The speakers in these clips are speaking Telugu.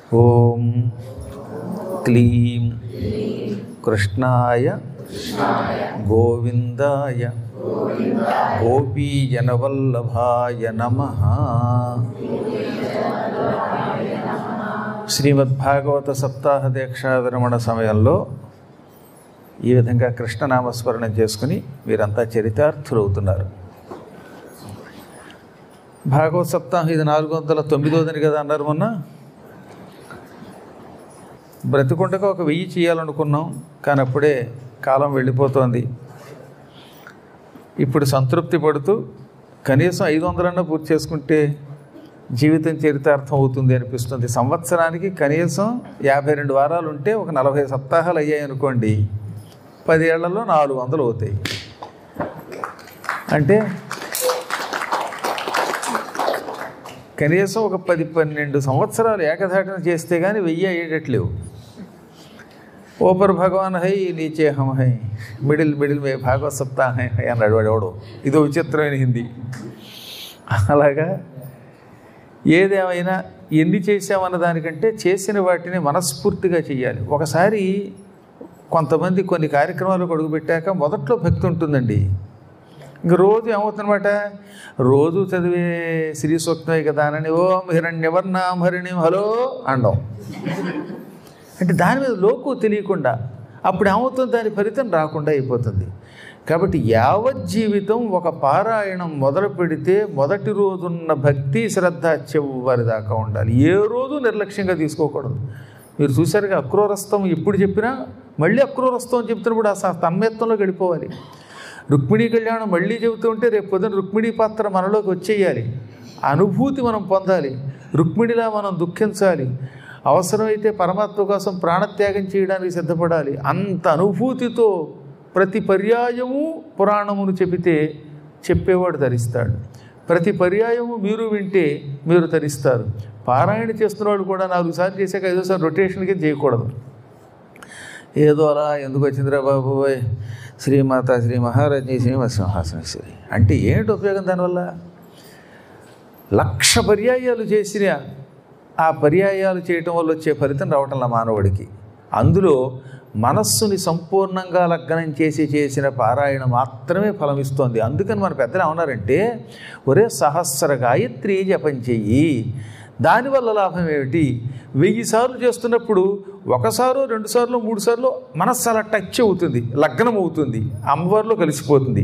ఓం క్లీం కృష్ణాయ గోవిందాయ గోపీజనవల్లభాయ నమః. శ్రీమద్భాగవత సప్తాహ దీక్షా విరమణ సమయంలో ఈ విధంగా కృష్ణనామస్మరణం చేసుకుని మీరంతా చరితార్థులవుతున్నారు. భాగవత సప్తాహం ఇది 409వ కదా అన్నారు మొన్న. బ్రతికుండగా ఒక 1000 చేయాలనుకున్నాం, కానీ అప్పుడే కాలం వెళ్ళిపోతోంది. ఇప్పుడు సంతృప్తి పడుతూ కనీసం 500 పూర్తి చేసుకుంటే జీవితం చరితార్థం అవుతుంది అనిపిస్తుంది. సంవత్సరానికి కనీసం 52 వారాలు ఉంటే ఒక 40 సప్తాహాలు అయ్యాయి అనుకోండి, 10 ఏళ్లలో 400 అవుతాయి. అంటే కనీసం ఒక 10-12 సంవత్సరాలు ఏకధాటన చేస్తే కానీ 1000 అయ్యేటట్లేవు. ఓపర్ భగవాన్ హై నీచే హం హై, మిడిల్ మే భాగవత సప్తాహ హై అన్నాడు వాడు ఎవడో. ఇదో విచిత్రమైన హిందీ. అలాగా ఏదేమైనా ఎన్ని చేసామన్న దానికంటే చేసిన వాటిని మనస్ఫూర్తిగా చేయాలి. ఒకసారి కొంతమంది కొన్ని కార్యక్రమాలకు అడుగుపెట్టాక మొదట్లో భక్తి ఉంటుందండి. ఇంక రోజు ఏమవుతుందన్నమాట, రోజు చదివే శ్రీ సూక్తమే కదా అని ఓం హిరణ్యవర్ణాం హరిణిం హలో అండం. అంటే దాని మీద లోకు తెలియకుండా అప్పుడు ఏమవుతుంది, దాని ఫలితం రాకుండా అయిపోతుంది. కాబట్టి యావజ్జీవితం ఒక పారాయణం మొదలు పెడితే మొదటి రోజున్న భక్తి శ్రద్ధ చివరి దాకా ఉండాలి. ఏ రోజు నిర్లక్ష్యంగా తీసుకోకూడదు. మీరు చూశారుగా, అక్రూరస్థం ఎప్పుడు చెప్పినా మళ్ళీ అక్రూరస్థం అని చెప్తున్నప్పుడు ఆ తన్మయత్వంలో గడిపోవాలి. రుక్మిణీ కళ్యాణం మళ్ళీ చెబుతూ ఉంటే రేపు పొద్దున రుక్మిణీ పాత్ర మనలోకి వచ్చేయాలి. అనుభూతి మనం పొందాలి. రుక్మిణిలా మనం దుఃఖించాలి. అవసరమైతే పరమాత్మ కోసం ప్రాణత్యాగం చేయడానికి సిద్ధపడాలి. అంత అనుభూతితో ప్రతి పర్యాయము పురాణమును చెప్పేవాడు తరిస్తాడు. ప్రతి పర్యాయము మీరు వింటే మీరు తరిస్తారు. పారాయణ చేస్తున్నవాడు కూడా 4 సార్లు చేశాక 5వ సారి రొటేషన్కి చేయకూడదు. ఏదో అలా ఎందుకు వచ్చిందిరా బాబు, శ్రీమాత శ్రీ మహారాజ్ని శ్రీమత్సింహాసనేశ్వరి అంటే ఏంటి ఉపయోగం దానివల్ల? 1,00,000 పర్యాయాలు చేసిన ఆ పర్యాయాలు చేయటం వల్ల వచ్చే ఫలితం రావటంలా మానవుడికి. అందులో మనస్సుని సంపూర్ణంగా లగ్నం చేసిన పారాయణ మాత్రమే ఫలమిస్తోంది. అందుకని మన పెద్దలు ఏమన్నారంటే, ఒరే సహస్ర గాయత్రి జపం చెయ్యి. దానివల్ల లాభం ఏమిటి? 1000 సార్లు చేస్తున్నప్పుడు 1 సారో 2 సార్లు 3 సార్లు మనస్సు అలా టచ్ అవుతుంది, లగ్నం అవుతుంది, అమ్మవారిలో కలిసిపోతుంది.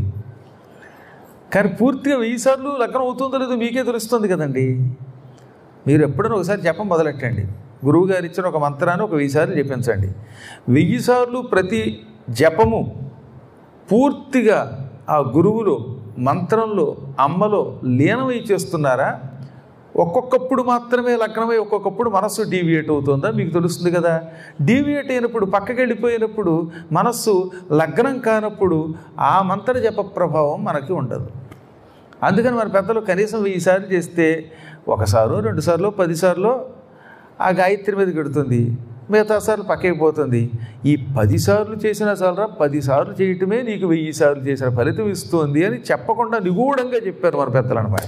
కానీ పూర్తిగా 1000 సార్లు లగ్నం అవుతుందో లేదో మీకే తెలుస్తుంది కదండి. మీరు ఎప్పుడైనా ఒకసారి జపం మొదలెట్టండి. గురువు గారు ఇచ్చిన ఒక మంత్రాన్ని ఒక 1000 సార్లు జపించండి. 1000 సార్లు ప్రతి జపము పూర్తిగా ఆ గురువులో, మంత్రంలో, అమ్మలో లీనమై చేస్తున్నారా? ఒక్కొక్కప్పుడు మాత్రమే లగ్నమై ఒక్కొక్కప్పుడు మనస్సు డీవియేట్ అవుతుందా మీకు తెలుస్తుంది కదా. డీవియేట్ అయినప్పుడు, పక్కకి వెళ్ళిపోయినప్పుడు, మనస్సు లగ్నం కానప్పుడు ఆ మంత్ర జప ప్రభావం మనకి ఉండదు. అందుకని మన పెద్దలు కనీసం 1000 సార్లు చేస్తే 1 సారో 2 సార్లు 10 సార్లు ఆ గాయత్రి మీద గడుతుంది, మిగతా సార్లు పక్కకి పోతుంది. ఈ 10 సార్లు చేసినా చాలరా, 10 సార్లు చేయటమే నీకు 1000 సార్లు చేసిన ఫలితం ఇస్తుంది అని చెప్పకుండా నిగూఢంగా చెప్పారు మన పెద్దలు అన్నమాట.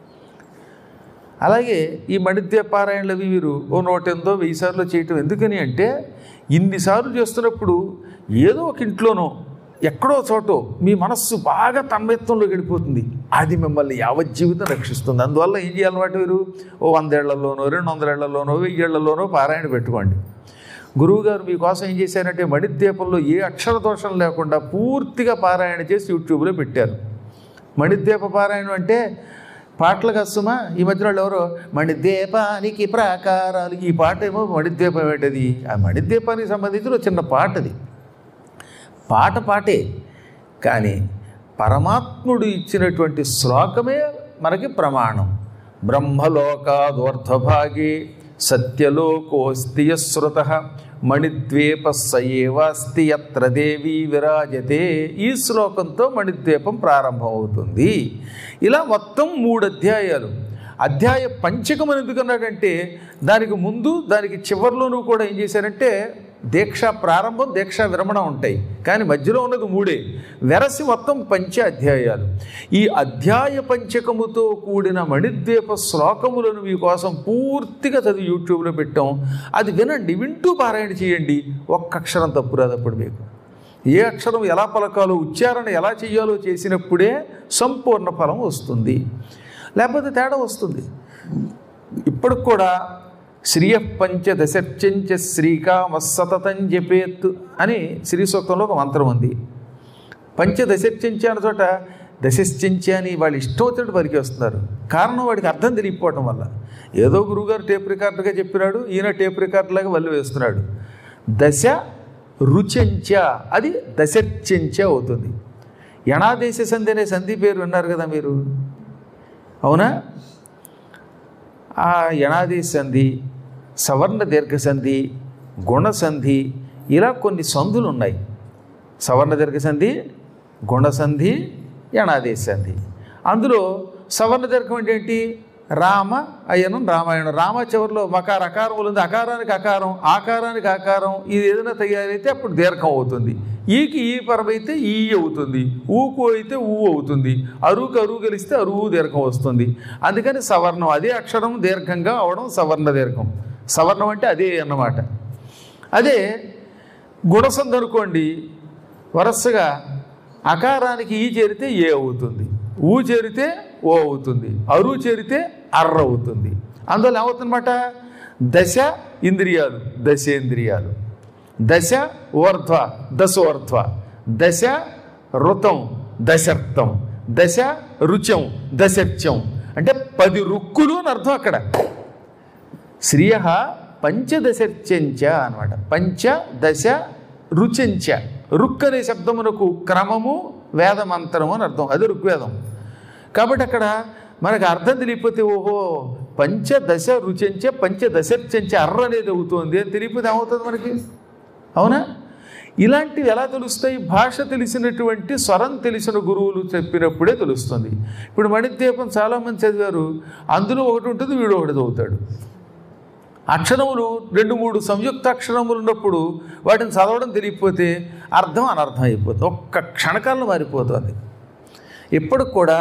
అలాగే ఈ మణిద్వీప పారాయణలు అవి మీరు 108 1000 సార్లు చేయటం ఎందుకని అంటే, ఇన్నిసార్లు చేస్తున్నప్పుడు ఏదో ఒక ఇంట్లోనో ఎక్కడో చోటో మీ మనస్సు బాగా తన్మయత్వంలో గడిపోతుంది. అది మిమ్మల్ని యావజ్జీవితం రక్షిస్తుంది. అందువల్ల ఏం చేయాలన్నమాట, మీరు 100 ఏళ్లలోనో 200 ఏళ్లలోనో 1000 ఏళ్లలోనో పారాయణ పెట్టుకోండి. గురువుగారు మీకోసం ఏం చేశారంటే, మణిద్వీపంలో ఏ అక్షర దోషం లేకుండా పూర్తిగా పారాయణ చేసి యూట్యూబ్లో పెట్టారు. మణిద్వీప పారాయణం అంటే పాటలు కస్తుమా. ఈ మధ్యన వాళ్ళు ఎవరో మణిద్వీపానికి ప్రాకారాలు, ఈ పాట ఏమో మణిద్వీపం ఏంటది, ఆ మణిద్వీపానికి సంబంధించిన చిన్న పాట. అది పాటే, కానీ పరమాత్ముడు ఇచ్చినటువంటి శ్లోకమే మనకి ప్రమాణం. బ్రహ్మలోకాదోర్ధ్వభాగే సత్యలోకోస్తి యశ్రుతః మణిద్వీప సయేవాస్తి యత్ర దేవీ విరాజతే. ఈ శ్లోకంతో మణిద్వీపం ప్రారంభమవుతుంది. ఇలా మొత్తం 3 అధ్యాయాలు. అధ్యాయ పంచకం అని ఎందుకన్నాడంటే, దానికి ముందు దానికి చివరిలోనూ కూడా ఏం చేశారంటే దీక్ష ప్రారంభం దీక్ష విరమణ ఉంటాయి, కానీ మధ్యలో ఉన్నది 3. వెరసి మొత్తం 5 అధ్యాయాలు. ఈ అధ్యాయ పంచకముతో కూడిన మణిద్వీప శ్లోకములను మీకోసం పూర్తిగా చదివి యూట్యూబ్లో పెట్టాం. అది వినండి, వింటూ పారాయణ చేయండి. ఒక్క అక్షరం తప్పు రాదప్పుడు మీకు. ఏ అక్షరం ఎలా పలకాలో, ఉచ్చారణ ఎలా చేయాలో చేసినప్పుడే సంపూర్ణ ఫలం వస్తుంది, లేకపోతే తేడా వస్తుంది. ఇప్పటికి కూడా శ్రియ పంచదశర్చంచ శ్రీకామ సతతం జపేత్ అని శ్రీ సూక్తంలో ఒక మంత్రం ఉంది. పంచదశర్చంచ అన్న చోట దశశ్చంచ అని వాళ్ళు ఇష్టం వచ్చినట్టు పలికి వస్తున్నారు. కారణం వాడికి అర్థం తెలియకపోవటం వల్ల. ఏదో గురువుగారు టేప్ రికార్డుగా చెప్పినాడు, ఈయన టేప్ రికార్డులాగా వల్లి వేస్తున్నాడు. దశ రుచంచ అది దశర్చంచ అవుతుంది. యణాదేశ సంధి అనే సంధి పేరు విన్నారు కదా మీరు, అవునా? ఆ యణాదేశ సంధి, సవర్ణ దీర్ఘ సంధి, గుణసంధి, ఇలా కొన్ని సంధులు ఉన్నాయి. సవర్ణ దీర్ఘ సంధి, గుణసంధి, యణాదేశ సంధి. అందులో సవర్ణ దీర్ఘం అంటే ఏంటి? రామ అయనం రామాయణం. రామ చివరిలో మకార అకారములు ఉంది, అకారానికి అకారం, ఆకారానికి ఆకారం. ఇది ఏదైనా తయారైతే అప్పుడు దీర్ఘం అవుతుంది. ఈకి ఈ పరమైతే ఈ అవుతుంది, ఊకు అయితే ఊ అవుతుంది, అరువుకు అరువు కలిస్తే అరువు దీర్ఘం వస్తుంది. అందుకని సవర్ణం, అదే అక్షరం దీర్ఘంగా అవడం సవర్ణ దీర్ఘం. సవర్ణం అంటే అదే అన్నమాట. అదే గుణసంధి అనుకోండి, వరసగా అకారానికి ఈ చేరితే ఏ అవుతుంది, ఊ చేరితే ఓ అవుతుంది, అరువు చేరితే అర్ర అవుతుంది. అందువల్ల ఏమవుతుందన్నమాట? దశ ఇంద్రియాలు దశేంద్రియాలు, దశ ఊర్ధ్వ దశోర్ధ్వ, దశ ఋతం దశర్థం, దశ రుచం దశర్చం. అంటే 10 రుక్కులు అని అర్థం అక్కడ. శ్రియ పంచదశర్చంచ అనమాట. పంచదశ రుచంచ. రుక్ అనే శబ్దమునకు క్రమము, వేదమంత్రము అని అర్థం. అది ఋగ్వేదం. కాబట్టి అక్కడ మనకు అర్థం తెలియకపోతే ఓహో పంచదశ రుచంచ పంచదశర్చంచ అర్ర అనేది అవుతుంది అని తెలియకపోతే ఏమవుతుంది మనకి, అవునా? ఇలాంటివి ఎలా తెలుస్తాయి? భాష తెలిసినటువంటి, స్వరం తెలిసిన గురువులు చెప్పినప్పుడే తెలుస్తుంది. ఇప్పుడు మణిద్వీపం చాలామంది చదివారు, అందులో ఒకటి ఉంటుంది, వీడు ఒకటి చదువుతాడు. అక్షరములు 2-3 సంయుక్త అక్షరములు ఉన్నప్పుడు వాటిని చదవడం తెలియకపోతే అర్థం అనర్థం అయిపోతుంది, ఒక్క క్షణకాలంలో మారిపోతుంది. ఇప్పటికి కూడా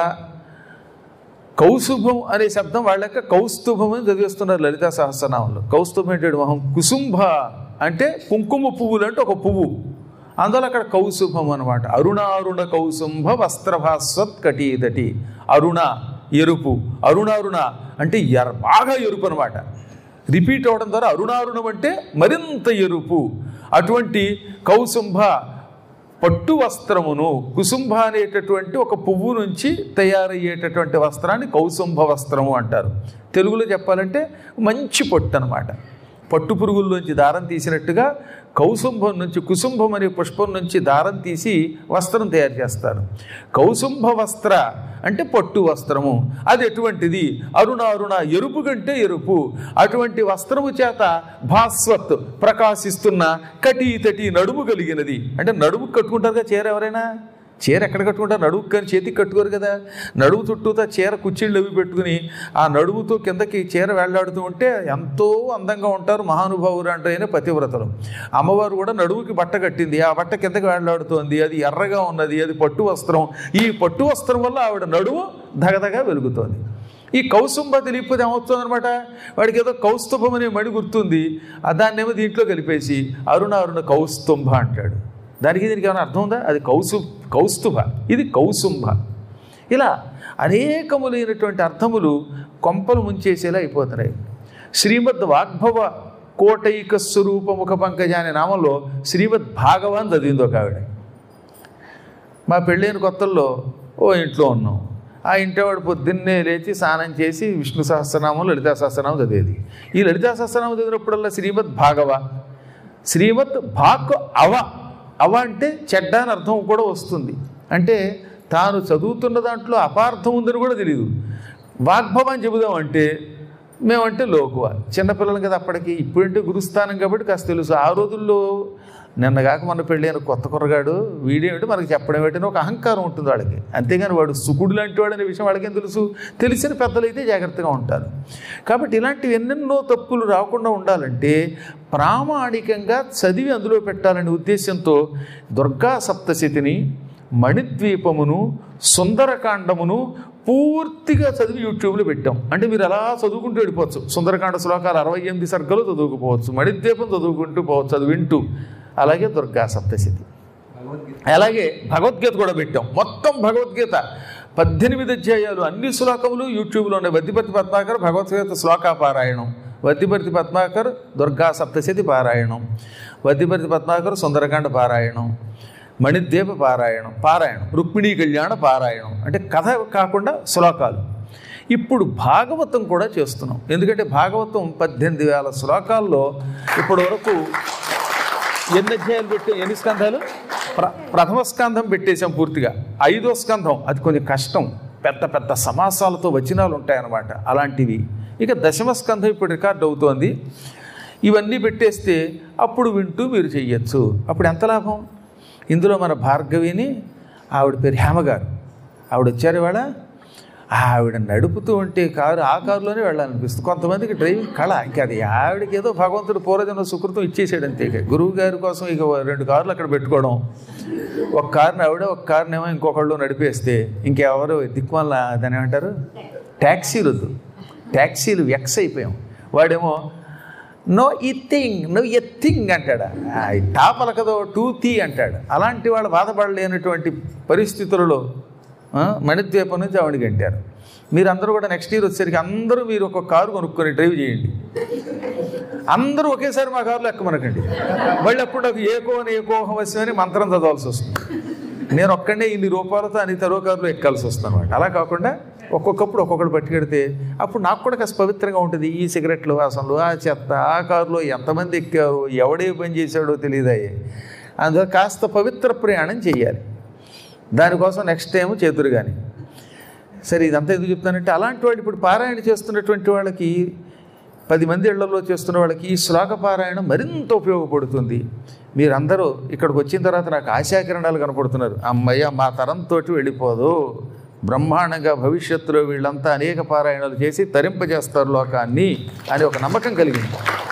కౌస్తుభం అనే శబ్దం వాళ్ళక కౌస్తుభం అని చదివిస్తున్నారు లలితా సహస్రనామంలో. కౌస్తుభం అంటే మొహం, కుసుంభ అంటే కుంకుమ పువ్వులు అంటే ఒక పువ్వు, అందువల్ల అక్కడ కౌసుభం అనమాట. అరుణారుణ కౌసుంభ వస్త్రభాస్వత్ కటీతటి. అరుణ ఎరుపు, అరుణారుణ అంటే బాగా ఎరుపు అనమాట. రిపీట్ అవడం ద్వారా అరుణారుణం అంటే మరింత ఎరుపు. అటువంటి కౌసుంభ పట్టు వస్త్రమును, కుసుంభ అనేటటువంటి ఒక పువ్వు నుంచి తయారయ్యేటటువంటి వస్త్రాన్ని కౌసుంభ వస్త్రము అంటారు. తెలుగులో చెప్పాలంటే మంచి పట్టు అనమాట. పట్టు పురుగుల్లోంచి దారం తీసినట్టుగా కౌసుంభం నుంచి, కుసుంభం అనే పుష్పం నుంచి దారం తీసి వస్త్రం తయారు చేస్తారు. కౌసుంభ వస్త్ర అంటే పట్టు వస్త్రము. అది ఎటువంటిది? అరుణారుణ ఎరుపు కంటే ఎరుపు. అటువంటి వస్త్రము చేత భాస్వత్ ప్రకాశిస్తున్న కటీతటి నడుము కలిగినది. అంటే నడుము కట్టుకుంటారుగా చీర. ఎవరైనా చీర ఎక్కడ కట్టుకుంటారు? నడుముకు, కానీ చేతికి కట్టుకోరు కదా. నడుము చుట్టూతో చీర కుచ్చిళ్ళు అవి పెట్టుకుని ఆ నడుముతో కిందకి చీర వేళ్లాడుతూ ఉంటే ఎంతో అందంగా ఉంటారు మహానుభావులు అంటే పతివ్రతలు. అమ్మవారు కూడా నడుముకి బట్ట కట్టింది, ఆ బట్ట కిందకి వేళ్లాడుతోంది, అది ఎర్రగా ఉన్నది, అది పట్టు వస్త్రం. ఈ పట్టు వస్త్రం వల్ల ఆవిడ నడుము దగదగా వెలుగుతోంది. ఈ కౌసుంభ తెలియకపోతే ఏమవుతుంది అనమాట, వాడికి ఏదో కౌస్తుభం అనే మడి గుర్తుంది, దాన్నేమో దీంట్లో కలిపేసి అరుణారుణ కౌస్తుంభ అంటాడు. దానికి దీనికి ఏమైనా అర్థం ఉందా? అది కౌస్తుభ, ఇది కౌసుంభ. ఇలా అనేకములైనటువంటి అర్థములు కొంపలు ముంచేసేలా అయిపోతున్నాయి. శ్రీమద్ వాగ్భవ కోటైక స్వరూప ముఖ పంకజ అనే నామంలో శ్రీమద్ భాగవాన్ చదివింది ఒక ఆవిడ. మా పెళ్ళైన కొత్తల్లో ఓ ఇంట్లో ఉన్నాం. ఆ ఇంటివాడు పొద్దున్నే లేచి స్నానం చేసి విష్ణు సహస్రనామం, లలితా సహస్రనామం చదివేది. ఈ లలితా సహస్రనామం చదివినప్పుడల్లా శ్రీమద్ భాగవ, శ్రీమద్ భాక్ అవ, అవ అంటే చెడ్డ అని అర్థం కూడా వస్తుంది. అంటే తాను చదువుతున్న దాంట్లో అపార్థం ఉందని కూడా తెలియదు. వాగ్భవ అని చెబుదామంటే మేమంటే లోకువ, చిన్నపిల్లలు కదా అప్పటికి. ఇప్పుడంటే గురుస్థానం కాబట్టి కాస్త తెలుసు. ఆ రోజుల్లో నిన్నగాక మన పెళ్ళైన కొత్త కుర్రగాడు వీడేమిటి మనకి చెప్పడం ఏంటని ఒక అహంకారం ఉంటుంది వాళ్ళకి. అంతేగాని వాడు సుకుడు లాంటి వాడు అనే విషయం వాళ్ళకేం తెలుసు? తెలిసిన పెద్దలైతే జాగ్రత్తగా ఉంటారు. కాబట్టి ఇలాంటివి ఎన్నెన్నో తప్పులు రాకుండా ఉండాలంటే ప్రామాణికంగా చదివి అందులో పెట్టాలనే ఉద్దేశంతో దుర్గా సప్తశతిని, మణిద్వీపమును, సుందరకాండమును పూర్తిగా చదివి యూట్యూబ్లో పెట్టాం. అంటే మీరు అలా చదువుకుంటూ వెళ్ళిపోవచ్చు. సుందరకాండ శ్లోకాలు 68 సర్గలు చదువుకుపోవచ్చు, మణిద్వీపం చదువుకుంటూ పోవచ్చు, అది వింటూ. అలాగే దుర్గా సప్తశతి, అలాగే భగవద్గీత కూడా పెట్టాం. మొత్తం భగవద్గీత 18 అధ్యాయాలు, అన్ని శ్లోకములు యూట్యూబ్లో ఉన్నాయి. వద్దిపర్తి పద్మాకర్ భగవద్గీత శ్లోకాపారాయణం, వద్దిపర్తి పద్మాకర్ దుర్గా సప్తశతి పారాయణం, వద్దిపర్తి పద్మాకర్ సుందరకాండ పారాయణం, మణిద్వీప పారాయణం, రుక్మిణీ కళ్యాణ పారాయణం, అంటే కథ కాకుండా శ్లోకాలు. ఇప్పుడు భాగవతం కూడా చేస్తున్నాం. ఎందుకంటే భాగవతం 18,000 శ్లోకాల్లో ఇప్పటి వరకు ఎన్ని అధ్యాయాలు పెట్టాం? 8 స్కంధాలు. ప్రథమ స్కంధం పెట్టేశాం పూర్తిగా. 5వ స్కంధం అది కొంచెం కష్టం, పెద్ద పెద్ద సమాసాలతో వచనాలు ఉంటాయన్నమాట, అలాంటివి. ఇక 10వ స్కంధం ఇప్పుడు రికార్డ్ అవుతోంది. ఇవన్నీ పెట్టేస్తే అప్పుడు వింటూ మీరు చెయ్యొచ్చు. అప్పుడు ఎంత లాభం? ఇందులో మన భార్గవిని, ఆవిడ పేరు హేమగారు, ఆవిడ వచ్చారు ఇవాళ. ఆవిడ నడుపుతూ ఉంటే కారు, ఆ కారులోనే వెళ్ళాలనిపిస్తుంది. కొంతమందికి డ్రైవింగ్ కళ, ఇంకా అది ఆవిడకి ఏదో భగవంతుడు పూర్వజన్మ సుకృతం ఇచ్చేసాడు అంతే. గురువు గారి కోసం ఇక 2 కార్లు అక్కడ పెట్టుకోవడం, ఒక కారుని ఆవిడ, ఒక కారునేమో ఇంకొకళ్ళు నడిపేస్తే ఇంకెవరు దిక్కుమల్ల దాని ఏమంటారు, ట్యాక్సీలు వద్దు, ట్యాక్సీలు ఎక్స్ అయిపోయాం. వాడేమో నో ఈ థింగ్ అంటాడు, టా పలకదో 2T అంటాడు. అలాంటి వాళ్ళు బాధపడలేనటువంటి పరిస్థితులలో మణిద్వీపం నుంచి ఆవిడకి అంటారు. మీరందరూ కూడా నెక్స్ట్ ఇయర్ వచ్చేసరికి అందరూ మీరు ఒక కారు కొనుక్కొని డ్రైవ్ చేయండి. అందరూ ఒకేసారి మా కారులో ఎక్కమనకండి. మళ్ళీ అప్పుడు నాకు ఏకోహవశ్యం అని మంత్రం చదవాల్సి వస్తుంది. నేను ఒక్కడే ఇన్ని రూపాయలతో అని తరో కారులో ఎక్కాల్సి వస్తుంది అనమాట. అలా కాకుండా ఒక్కొక్కప్పుడు ఒక్కొక్కటి పట్టుకెడితే అప్పుడు నాకు కూడా కాస్త పవిత్రంగా ఉంటుంది. ఈ సిగరెట్లు వాసనలు, ఆ చెత్త, ఆ కారులో ఎంతమంది ఎక్కారు, ఎవడే పని చేశాడో తెలియదాయే. అందులో కాస్త పవిత్ర ప్రయాణం చేయాలి. దానికోసం నెక్స్ట్ టైం చేతురు కానీ. సరే, ఇదంతా ఎందుకు చెప్తానంటే అలాంటి వాళ్ళు ఇప్పుడు పారాయణ చేస్తున్నటువంటి వాళ్ళకి, 10 మంది ఇళ్లలో చేస్తున్న వాళ్ళకి ఈ శ్లోక పారాయణం మరింత ఉపయోగపడుతుంది. మీరందరూ ఇక్కడికి వచ్చిన తర్వాత నాకు ఆశాకిరణాలు కనపడుతున్నారు. అమ్మయ్య, మా తరంతో వెళ్ళిపోదు, బ్రహ్మాండంగా భవిష్యత్తులో వీళ్ళంతా అనేక పారాయణాలు చేసి తరింపజేస్తారు లోకాన్ని అని ఒక నమ్మకం కలిగింది.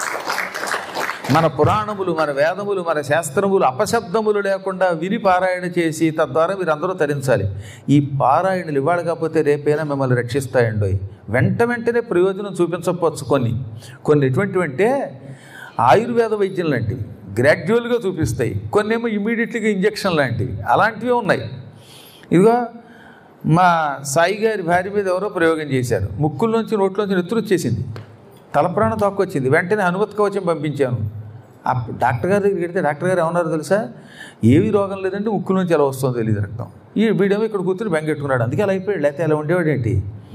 మన పురాణములు, మన వేదములు, మన శాస్త్రములు అపశబ్దములు లేకుండా విని పారాయణ చేసి తద్వారా మీరు అందరూ తరించాలి. ఈ పారాయణలు ఇవాళ కాకపోతే రేపైనా మిమ్మల్ని రక్షిస్తాయండి. వెంటనే ప్రయోజనం చూపించకపోవచ్చు. కొన్ని ఎటువంటివంటే ఆయుర్వేద వైద్యం లాంటివి గ్రాడ్యువల్గా చూపిస్తాయి, కొన్ని ఏమో ఇమీడియట్లీగా ఇంజక్షన్ లాంటివి, అలాంటివి ఉన్నాయి. ఇదిగో మా సాయి గారి భార్య మీద ఎవరో ప్రయోగం చేశారు. ముక్కుల్లోంచి నోట్లోంచి నెత్తురు వచ్చేసింది, తలప్రాణం తక్కువచ్చింది. వెంటనే హనుమత్ కవచం పంపించాను. ఆ డాక్టర్ గారి దగ్గరికి వెళ్తే డాక్టర్ గారు ఏమన్నారో తెలుసా? ఏవి రోగం లేదంటే ముక్కుల నుంచి ఎలా వస్తుందో తెలియదు రక్తం. ఈ వీడేమో ఇక్కడ కూర్చుని బెంగెట్టుకున్నాడు, అందుకే అలా అయిపోయాడు. లేకపోతే అలా ఉండేవాడు ఏంటి?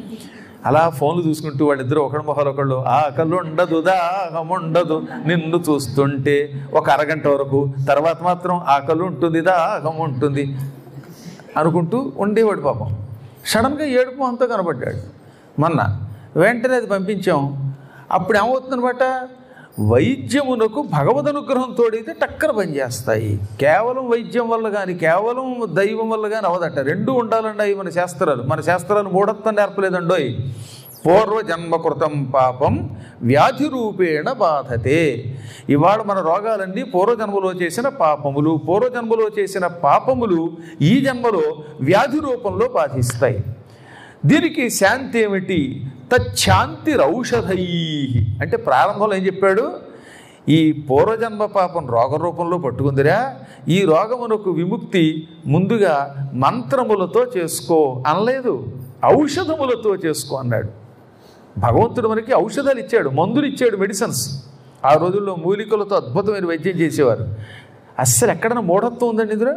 అలా ఫోన్లు చూసుకుంటూ వాళ్ళిద్దరూ ఒకరి మొహాలు ఒకళ్ళు, ఆకలి ఉండదు, దాహం ఉండదు నిన్ను చూస్తుంటే, ఒక అరగంట వరకు. తర్వాత మాత్రం ఆకలి ఉంటుంది, దాహం ఉంటుంది అనుకుంటూ ఉండేవాడు. పాపం సడన్గా ఏడుపు అంతా కనబడ్డాడు. మొన్న వెంటనే అది పంపించాం. అప్పుడు ఏమవుతుందనమాట, వైద్యమునకు భగవద్ అనుగ్రహం తోడైతే టక్కర పనిచేస్తాయి. కేవలం వైద్యం వల్ల కానీ, కేవలం దైవం వల్ల కానీ అవదట. 2 ఉండాలండి మన శాస్త్రాలు. మన శాస్త్రాలు మూఢత్వం నేర్పలేదండోయ్. పూర్వజన్మకృతం పాపం వ్యాధి రూపేణ బాధతే. ఇవాళ మన రోగాలన్నీ పూర్వజన్మలో చేసిన పాపములు. పూర్వజన్మలో చేసిన పాపములు ఈ జన్మలో వ్యాధి రూపంలో బాధిస్తాయి. దీనికి శాంతి ఏమిటి? తచ్చాంతిరౌషధై. అంటే ప్రారంభంలో ఏం చెప్పాడు? ఈ పూర్వజన్మ పాపం రోగ రూపంలో పట్టుకుందిరా, ఈ రోగమునకు విముక్తి ముందుగా మంత్రములతో చేసుకో అనలేదు, ఔషధములతో చేసుకో అన్నాడు. భగవంతుడు మనకి ఔషధాలు ఇచ్చాడు, మందులు ఇచ్చాడు, మెడిసిన్స్. ఆ రోజుల్లో మూలికలతో అద్భుతమైన వైద్యం చేసేవారు. అస్సలు ఎక్కడైనా మూఢత్వం ఉందండి ఇందులో?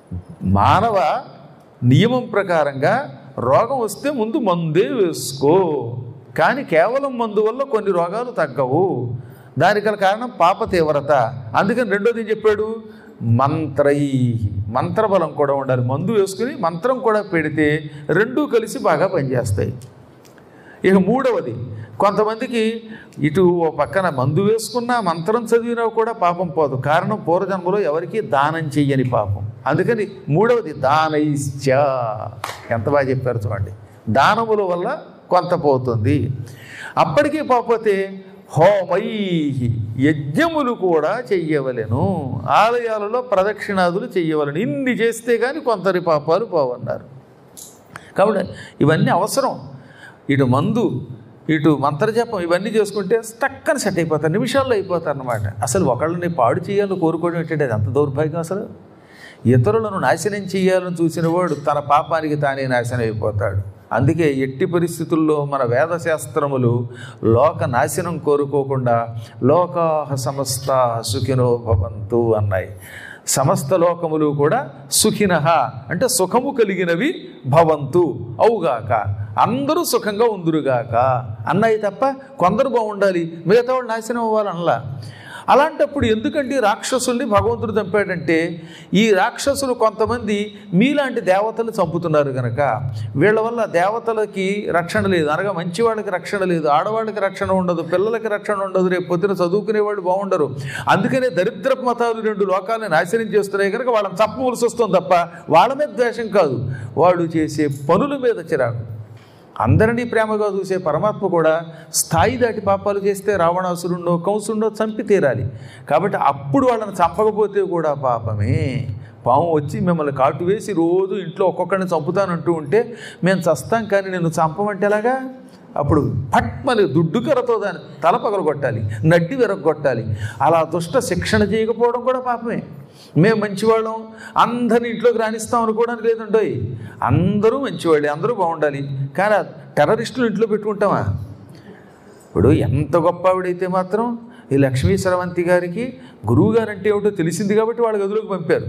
మానవ నియమం ప్రకారంగా రోగం వస్తే ముందు మందే వేసుకో, కానీ కేవలం మందు వల్ల కొన్ని రోగాలు తగ్గవు. దానికి గల కారణం పాప తీవ్రత. అందుకని రెండోది ఏం చెప్పాడు? మంత్రబలం కూడా ఉండాలి. మందు వేసుకుని మంత్రం కూడా పెడితే రెండూ కలిసి బాగా పనిచేస్తాయి. ఇక మూడవది కొంతమందికి ఇటు ఓ పక్కన మందు వేసుకున్నా మంత్రం చదివినా కూడా పాపం పోదు. కారణం పూర్వజన్మలో ఎవరికి దానం చెయ్యని పాపం. అందుకని మూడవది దానైశ్చ. ఎంత బాగా చెప్పారు చూడండి. దానముల వల్ల కొంత పోతుంది. అప్పటికీ పోతే హోమై యజ్ఞములు కూడా చెయ్యవలెను, ఆలయాలలో ప్రదక్షిణాదులు చెయ్యవలను. ఇన్ని చేస్తే కానీ కొందరి పాపాలు పోవన్నారు. కాబట్టి ఇవన్నీ అవసరం. ఇటు మందు, ఇటు మంత్రజపం ఇవన్నీ చేసుకుంటే టక్కని సెట్ అయిపోతారు, నిమిషాల్లో అయిపోతారు అన్నమాట. అసలు ఒకళ్ళని పాడు చేయాలని కోరుకోవడం ఏంటంటే అది అంత దౌర్భాగ్యం. అసలు ఇతరులను నాశనం చేయాలని చూసిన వాడు తన పాపానికి తానే నాశనం అయిపోతాడు. అందుకే ఎట్టి పరిస్థితుల్లో మన వేదశాస్త్రములు లోక నాశనం కోరుకోకుండా లోకాః సమస్తాః సుఖినో భవంతు అన్నాయి. సమస్త లోకములు కూడా సుఖినః అంటే సుఖము కలిగినవి భవంతు అవుగాక, అందరూ సుఖంగా ఉందురుగాక అన్నాయి తప్ప కొందరు బాగుండాలి మిగతా వాళ్ళు నాశనం అవ్వాలనలా. అలాంటప్పుడు ఎందుకంటే రాక్షసుల్ని భగవంతుడు చంపాడంటే ఈ రాక్షసులు కొంతమంది మీలాంటి దేవతలు చంపుతున్నారు కనుక వీళ్ళ వల్ల దేవతలకి రక్షణ లేదు, అనగా మంచి వాళ్ళకి రక్షణ లేదు, ఆడవాళ్ళకి రక్షణ ఉండదు, పిల్లలకి రక్షణ ఉండదు, రేపు పొద్దున చదువుకునే వాళ్ళు బాగుండరు. అందుకనే దరిద్రపు మతాలు రెండు లోకాలను నాశనం చేస్తున్నాయి కనుక వాళ్ళని చంపవలసి వస్తుంది తప్ప వాళ్ళ మీద ద్వేషం కాదు, వాళ్ళు చేసే పనుల మీద చిరాకు. అందరినీ ప్రేమగా చూసే పరమాత్మ కూడా స్థాయి దాటి పాపాలు చేస్తే రావణాసురుణ్ణో కంసుండో చంపి తీరాలి. కాబట్టి అప్పుడు వాళ్ళని చంపకపోతే కూడా పాపమే. పాము వచ్చి మిమ్మల్ని కాటు వేసి రోజు ఇంట్లో ఒక్కొక్కరిని చంపుతానంటూ ఉంటే మేము చస్తాం కానీ నేను చంపమంటే ఎలాగా? అప్పుడు పట్మని దుడ్డుకరతో దాన్ని తల పగలగొట్టాలి, నడ్డి విరగొట్టాలి. అలా దుష్ట శిక్షణ చేయకపోవడం కూడా పాపమే. మేము మంచివాళ్ళం అందరిని ఇంట్లోకి రాణిస్తాం అనుకోవడానికి లేదండోయ్. అందరూ మంచివాళ్ళే, అందరూ బాగుండాలి. కానీ టెర్రరిస్టులు ఇంట్లో పెట్టుకుంటామా? ఇప్పుడు ఎంత గొప్ప ఆవిడైతే మాత్రం ఈ లక్ష్మీ స్రవంతి గారికి గురువు గారు అంటే ఏమిటో తెలిసింది కాబట్టి వాళ్ళ గదిలోకి పంపారు.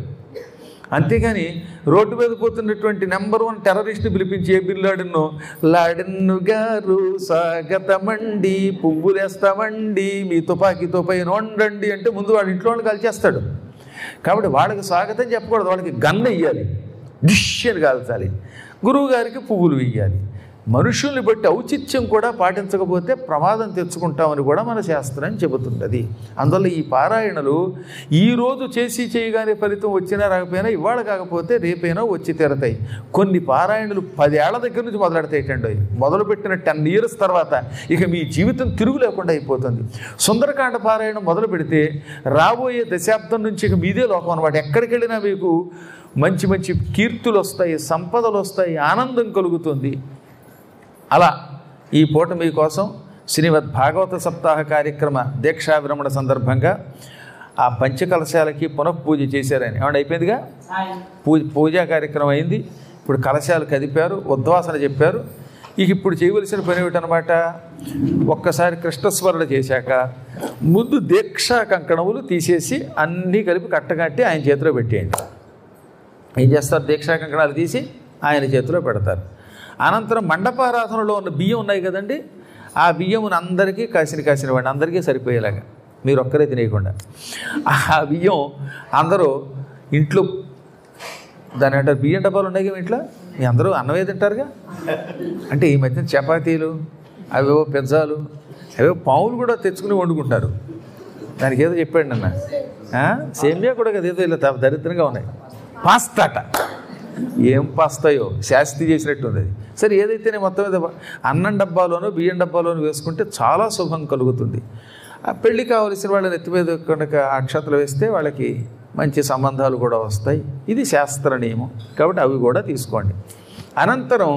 అంతేగాని రోడ్డు మీద పోతున్నటువంటి నెంబర్ 1 టెర్రరిస్ట్ని పిలిపించి ఏ బిల్లాడినో లాడెన్ను గారు స్వాగతమండి, పువ్వులేస్తామండి, మీ తుపాకీతో పైన వండండి అంటే ముందు వాడి ఇంట్లో వాళ్ళు కాల్చేస్తాడు. కాబట్టి వాళ్ళకి స్వాగతం చెప్పకూడదు, వాళ్ళకి గన్ వెయ్యాలి, డిష్ అని కాల్చాలి, గురువు గారికి పువ్వులు వెయ్యాలి. మనుషుల్ని బట్టి ఔచిత్యం కూడా పాటించకపోతే ప్రమాదం తెచ్చుకుంటామని కూడా మన శాస్త్రం చెబుతున్నది. అందువల్ల ఈ పారాయణలు ఈరోజు చేసి చేయగానే ఫలితం వచ్చినా రాకపోయినా ఇవాళ కాకపోతే రేపైనా వచ్చి తీరతాయి. కొన్ని పారాయణలు 10 ఏళ్ల దగ్గర నుంచి మొదలెడతాయిటండి. మొదలుపెట్టిన 10 years తర్వాత ఇక మీ జీవితం తిరుగు లేకుండా అయిపోతుంది. సుందరకాండ పారాయణం మొదలు పెడితే రాబోయే దశాబ్దం నుంచి ఇక మీదే లోకం అన్నమాట. ఎక్కడికి వెళ్ళినా మీకు మంచి మంచి కీర్తులు వస్తాయి, సంపదలు వస్తాయి, ఆనందం కలుగుతుంది. అలా ఈ పూట మీకోసం శ్రీమద్ భాగవత సప్తాహ కార్యక్రమ దీక్షా విరమణ సందర్భంగా ఆ పంచకలశాలకి పునఃపూజ చేశారని ఏమన్నా అయిపోయిందిగా. పూజా కార్యక్రమం అయింది. ఇప్పుడు కలశాలు కదిపారు, ఉద్వాసన చెప్పారు. ఇప్పుడు చేయవలసిన పని ఏమిటనమాట, ఒక్కసారి కృష్ణస్మరణ చేశాక ముందు దీక్షా కంకణములు తీసేసి అన్నీ కలిపి కట్టకట్టి ఆయన చేతిలో పెట్టేయండి. ఏం చేస్తారు, దీక్షా కంకణాలు తీసి ఆయన చేతిలో పెడతారు. అనంతరం మండపారాధనలో ఉన్న బియ్యం ఉన్నాయి కదండి, ఆ బియ్యమును అందరికీ కాసిన వాడిని అందరికీ సరిపోయేలాగా మీరు ఒక్కరే తినేయకుండా ఆ బియ్యం అందరూ ఇంట్లో దాని అంటారు బియ్యం డబ్బాలు ఉన్నాయి కదా ఇంట్లో, మీ అందరూ అన్నమే తింటారుగా. అంటే ఈ మధ్యన చపాతీలు అవేవో పిజ్జాలు అవేవో పావులు కూడా తెచ్చుకుని వండుకుంటారు. దానికి ఏదో చెప్పాడు అన్న, సేమియా కూడా కదా ఏదో ఇలా దరిద్రంగా ఉన్నాయి. పాస్తాట ఏం పాస్తాయో శాస్తి చేసినట్టు ఉంది అది. సరే ఏదైతేనే మొత్తం మీద అన్నం డబ్బాలోనో బియ్యం డబ్బాలోనో వేసుకుంటే చాలా శుభం కలుగుతుంది. ఆ పెళ్ళి కావలసిన వాళ్ళని ఎత్తి మీద కనుక అక్షతలు వేస్తే వాళ్ళకి మంచి సంబంధాలు కూడా వస్తాయి. ఇది శాస్త్ర నియమం కాబట్టి అవి కూడా తీసుకోండి. అనంతరం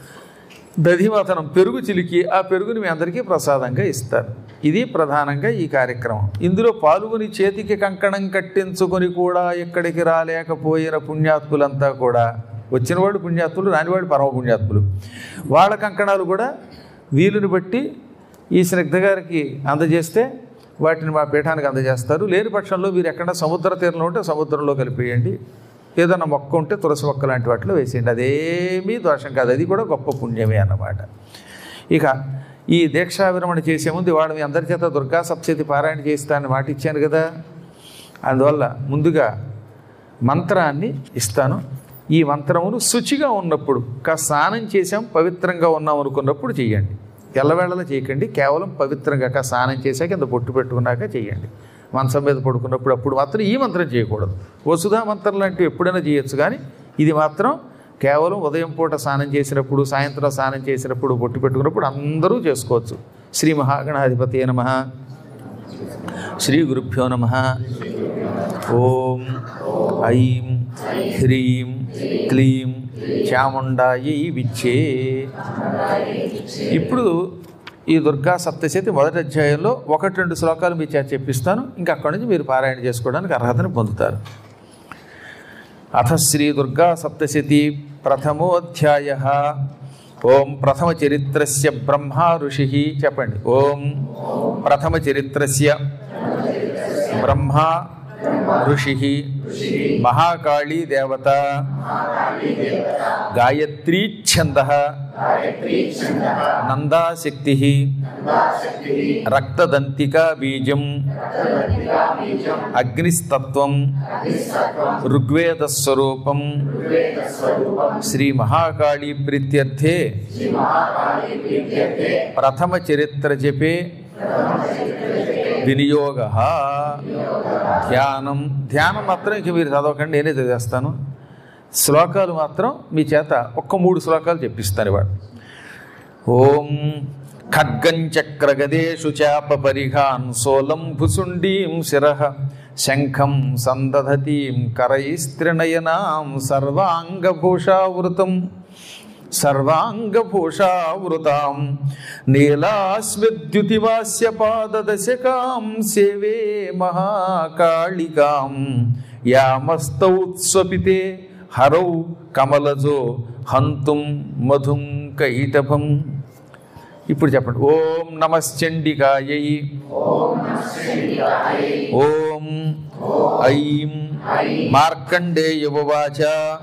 దధిమథనం పెరుగు చిలికి ఆ పెరుగుని మీ అందరికీ ప్రసాదంగా ఇస్తారు. ఇది ప్రధానంగా ఈ కార్యక్రమం. ఇందులో పాల్గొని చేతికి కంకణం కట్టించుకొని కూడా ఇక్కడికి రాలేకపోయిన పుణ్యాత్ములంతా కూడా, వచ్చిన వాళ్ళు పుణ్యాత్ములు, రానివాళ్ళు పరమ పుణ్యాత్ములు, వాళ్ళ కంకణాలు కూడా వీలుని బట్టి ఈ స్నిగ్ధ గారికి అందజేస్తే వాటిని మా పీఠానికి అందజేస్తారు. లేని పక్షంలో మీరు ఎక్కడ సముద్ర తీరంలో ఉంటే సముద్రంలో కలిపేయండి. ఏదన్నా మొక్క ఉంటే తులసి మొక్క లాంటి వాటిలో వేసేయండి. అదేమీ దోషం కాదు, అది కూడా గొప్ప పుణ్యమే అన్నమాట. ఇక ఈ దీక్షా విరమణ చేసే ముందు వాడు మీ అందరి చేత దుర్గా సప్తశతి పారాయణ చేస్తానని మాట ఇచ్చాను కదా, అందువల్ల ముందుగా మంత్రాన్ని ఇస్తాను. ఈ మంత్రమును శుచిగా ఉన్నప్పుడు, స్నానం చేసాం పవిత్రంగా ఉన్నాం అనుకున్నప్పుడు చెయ్యండి. ఎల్లవేళలా చేయకండి, కేవలం పవిత్రంగా స్నానం చేశాక ఇంత బొట్టు పెట్టుకున్నాక చేయండి. మంచం మీద పడుకున్నప్పుడు అప్పుడు మాత్రం ఈ మంత్రం చేయకూడదు. వసుధా మంత్రం లాంటివి ఎప్పుడైనా చేయొచ్చు, కానీ ఇది మాత్రం కేవలం ఉదయం పూట స్నానం చేసినప్పుడు, సాయంత్రం స్నానం చేసినప్పుడు, బొట్టు పెట్టుకున్నప్పుడు అందరూ చేసుకోవచ్చు. శ్రీ మహాగణాధిపతయే నమః. శ్రీ గురుభ్యో నమః. ఓం ఐం హ్రీం క్లీం చాముండాయై విచ్చే. ఇప్పుడు ఈ దుర్గా సప్తశతి మొదటి అధ్యాయంలో 1-2 శ్లోకాలు మీ చేత చెప్పిస్తాను. ఇంకా అక్కడి నుంచి మీరు పారాయణ చేసుకోవడానికి అర్హతను పొందుతారు. అథ శ్రీ దుర్గా సప్తశతి ప్రథమోధ్యాయః. ఓం ప్రథమ చరిత్రస్య బ్రహ్మా ఋషి. చెప్పండి. ఓం ప్రథమ చరిత్రస్య బ్రహ్మా ఋషి మహాకాళీ దేవత గాయత్రీ ఛందః నందాశక్తి రక్తదంతికా బీజం అగ్నిస్తత్వం ఋగ్వేదస్వరూపం శ్రీ మహాకాళీ ప్రీత్యర్థే ప్రథమ చరిత్ర జపే వినియోగ. ధ్యానం మాత్రం ఇక మీరు చదవకండి, నేనే చదివేస్తాను. శ్లోకాలు మాత్రం మీ చేత 3 శ్లోకాలు చెప్పిస్తాను ఇవాళ. ఓం ఖడ్గం చక్రగదేషు చాప పరిఘాన్ సోలం భుసుండీం శిరః శంఖం సందధతీం కరైస్త్రినయనాం సర్వాంగభూషావృతాం నీలాస్మిద్యుతివాస్య పాదదశకాం సేవే మహాకాళికాం యామస్తౌత్స్వపితే హరౌ కమలజో హంతుం మధుం కైటభం. ఇప్పుడు చెప్పండి. ఓం నమశ్చండికాయై. ఓం ఐం మార్కండేయ ఉవాచ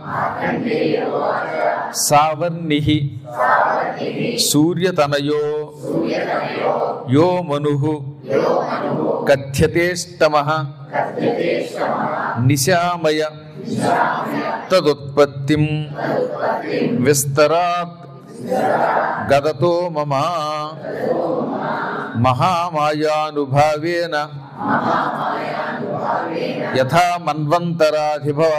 సావర్ణిః సూర్యతనయో యో మనుః కథ్యతేష్టమః నిశామయ తదుత్పత్తిం విస్తరాత్ గదతో మమ మహామాయానుభావేన యథా మన్వంతరాధిభవ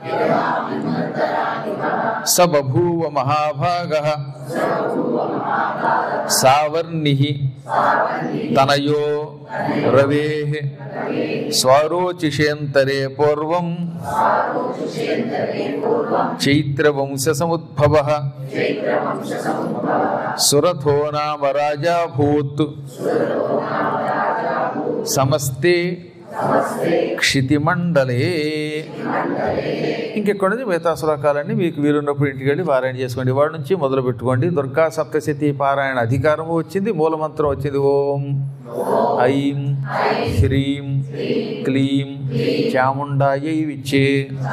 స బభూవ మహాభాగః సావర్ణిః తనయో రవేః స్వరోచిషేంతరే పూర్వం చైత్రవంశసముద్భవః సురథో నామ రాజాభూత్ సమస్తే క్షితిమండలే. ఇంకెక్కడి నుంచి మిగతా శ్లోకాలన్నీ మీకు వీలున్నప్పుడు ఇంటికి వెళ్ళి పారాయణ చేసుకోండి. వాడి నుంచి మొదలు పెట్టుకోండి. దుర్గా సప్తశతి పారాయణ అధికారము వచ్చింది, మూలమంత్రం వచ్చింది. ఓం ఐం హ్రీం క్లీం చాముండాయై విచ్చే.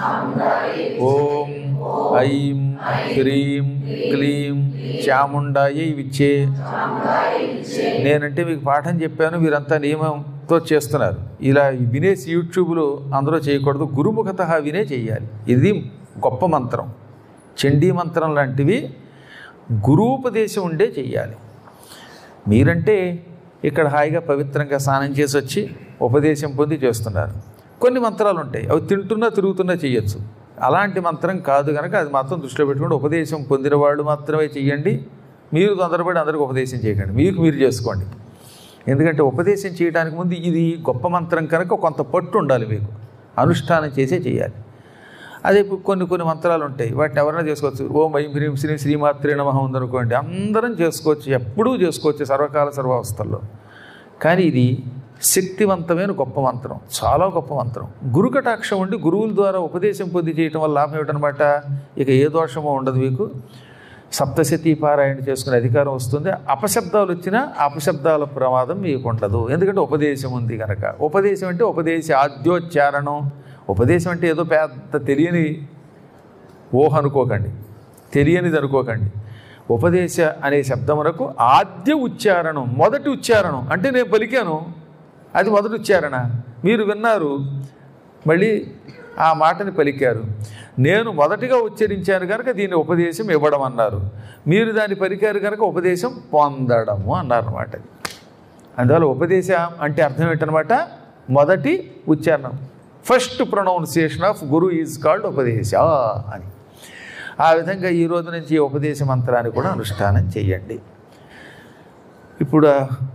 ఓం ఐం హ్రీం క్లీం చాముండాయై విచ్చే. నేనంటే మీకు పాఠం చెప్పాను, మీరంతా నియమంతో చేస్తున్నారు. ఇలా వినేసి యూట్యూబ్లో అందరూ చేయకూడదు, గురుముఖత వినే చేయాలి. ఇది గొప్ప మంత్రం. చండీ మంత్రం లాంటివి గురూపదేశం ఉండే చెయ్యాలి. మీరంటే ఇక్కడ హాయిగా పవిత్రంగా స్నానం చేసి వచ్చి ఉపదేశం పొంది చేస్తున్నారు. కొన్ని మంత్రాలు ఉంటాయి, అవి తింటున్నా తిరుగుతున్నా చేయొచ్చు. అలాంటి మంత్రం కాదు కనుక అది మాత్రం దృష్టిలో పెట్టుకోండి. ఉపదేశం పొందిన వాళ్ళు మాత్రమే చెయ్యండి. మీరు తొందరపడి అందరికీ ఉపదేశం చేయకండి, మీకు మీరు చేసుకోండి. ఎందుకంటే ఉపదేశం చేయడానికి ముందు ఇది గొప్ప మంత్రం కనుక కొంత పట్టు ఉండాలి, మీకు అనుష్ఠానం చేసే చేయాలి. అదే కొన్ని మంత్రాలు ఉంటాయి, వాటిని ఎవరైనా చేసుకోవచ్చు. ఓం ఐం హ్రీం శ్రీం శ్రీమాత్రే నమః ఉందనుకోండి, అందరం చేసుకోవచ్చు, ఎప్పుడూ చేసుకోవచ్చు సర్వకాల సర్వావస్థల్లో. కానీ ఇది శక్తివంతమైన గొప్ప మంత్రం, చాలా గొప్ప మంత్రం. గురుకటాక్షం ఉండి గురువుల ద్వారా ఉపదేశం పొంది చేయటం వల్ల లాభం ఏమిటనమాట, ఇక ఏ దోషమో ఉండదు. మీకు సప్తశతి పారాయణ చేసుకునే అధికారం వస్తుంది. అపశబ్దాలు వచ్చినా అపశబ్దాల ప్రమాదం మీకు ఉండదు, ఎందుకంటే ఉపదేశం ఉంది కనుక. ఉపదేశం అంటే ఉపదేశ ఆద్యోచ్చారణం. ఉపదేశం అంటే ఏదో పెద్ద తెలియని ఊహ అనుకోకండి, తెలియనిది అనుకోకండి. ఉపదేశ అనే శబ్దమునకు ఆద్య ఉచ్చారణం, మొదటి ఉచ్చారణం. అంటే నేను పలికాను, అది మొదటి ఉచ్చారణ. మీరు విన్నారు, మళ్ళీ ఆ మాటని పలికారు. నేను మొదటిగా ఉచ్చరించాను కనుక దీన్ని ఉపదేశం ఇవ్వడం అన్నారు, మీరు దాన్ని పలికారు కనుక ఉపదేశం పొందడము అన్నారన్నమాట. అందువల్ల ఉపదేశం అంటే అర్థం ఏంటనమాట, మొదటి ఉచ్చారణం. First pronunciation of guru is called ఉపదేశ అని. ఆ విధంగా ఈ రోజు నుంచి ఈ ఉపదేశ మంత్రాన్ని కూడా అనుష్ఠానం చేయండి. ఇప్పుడు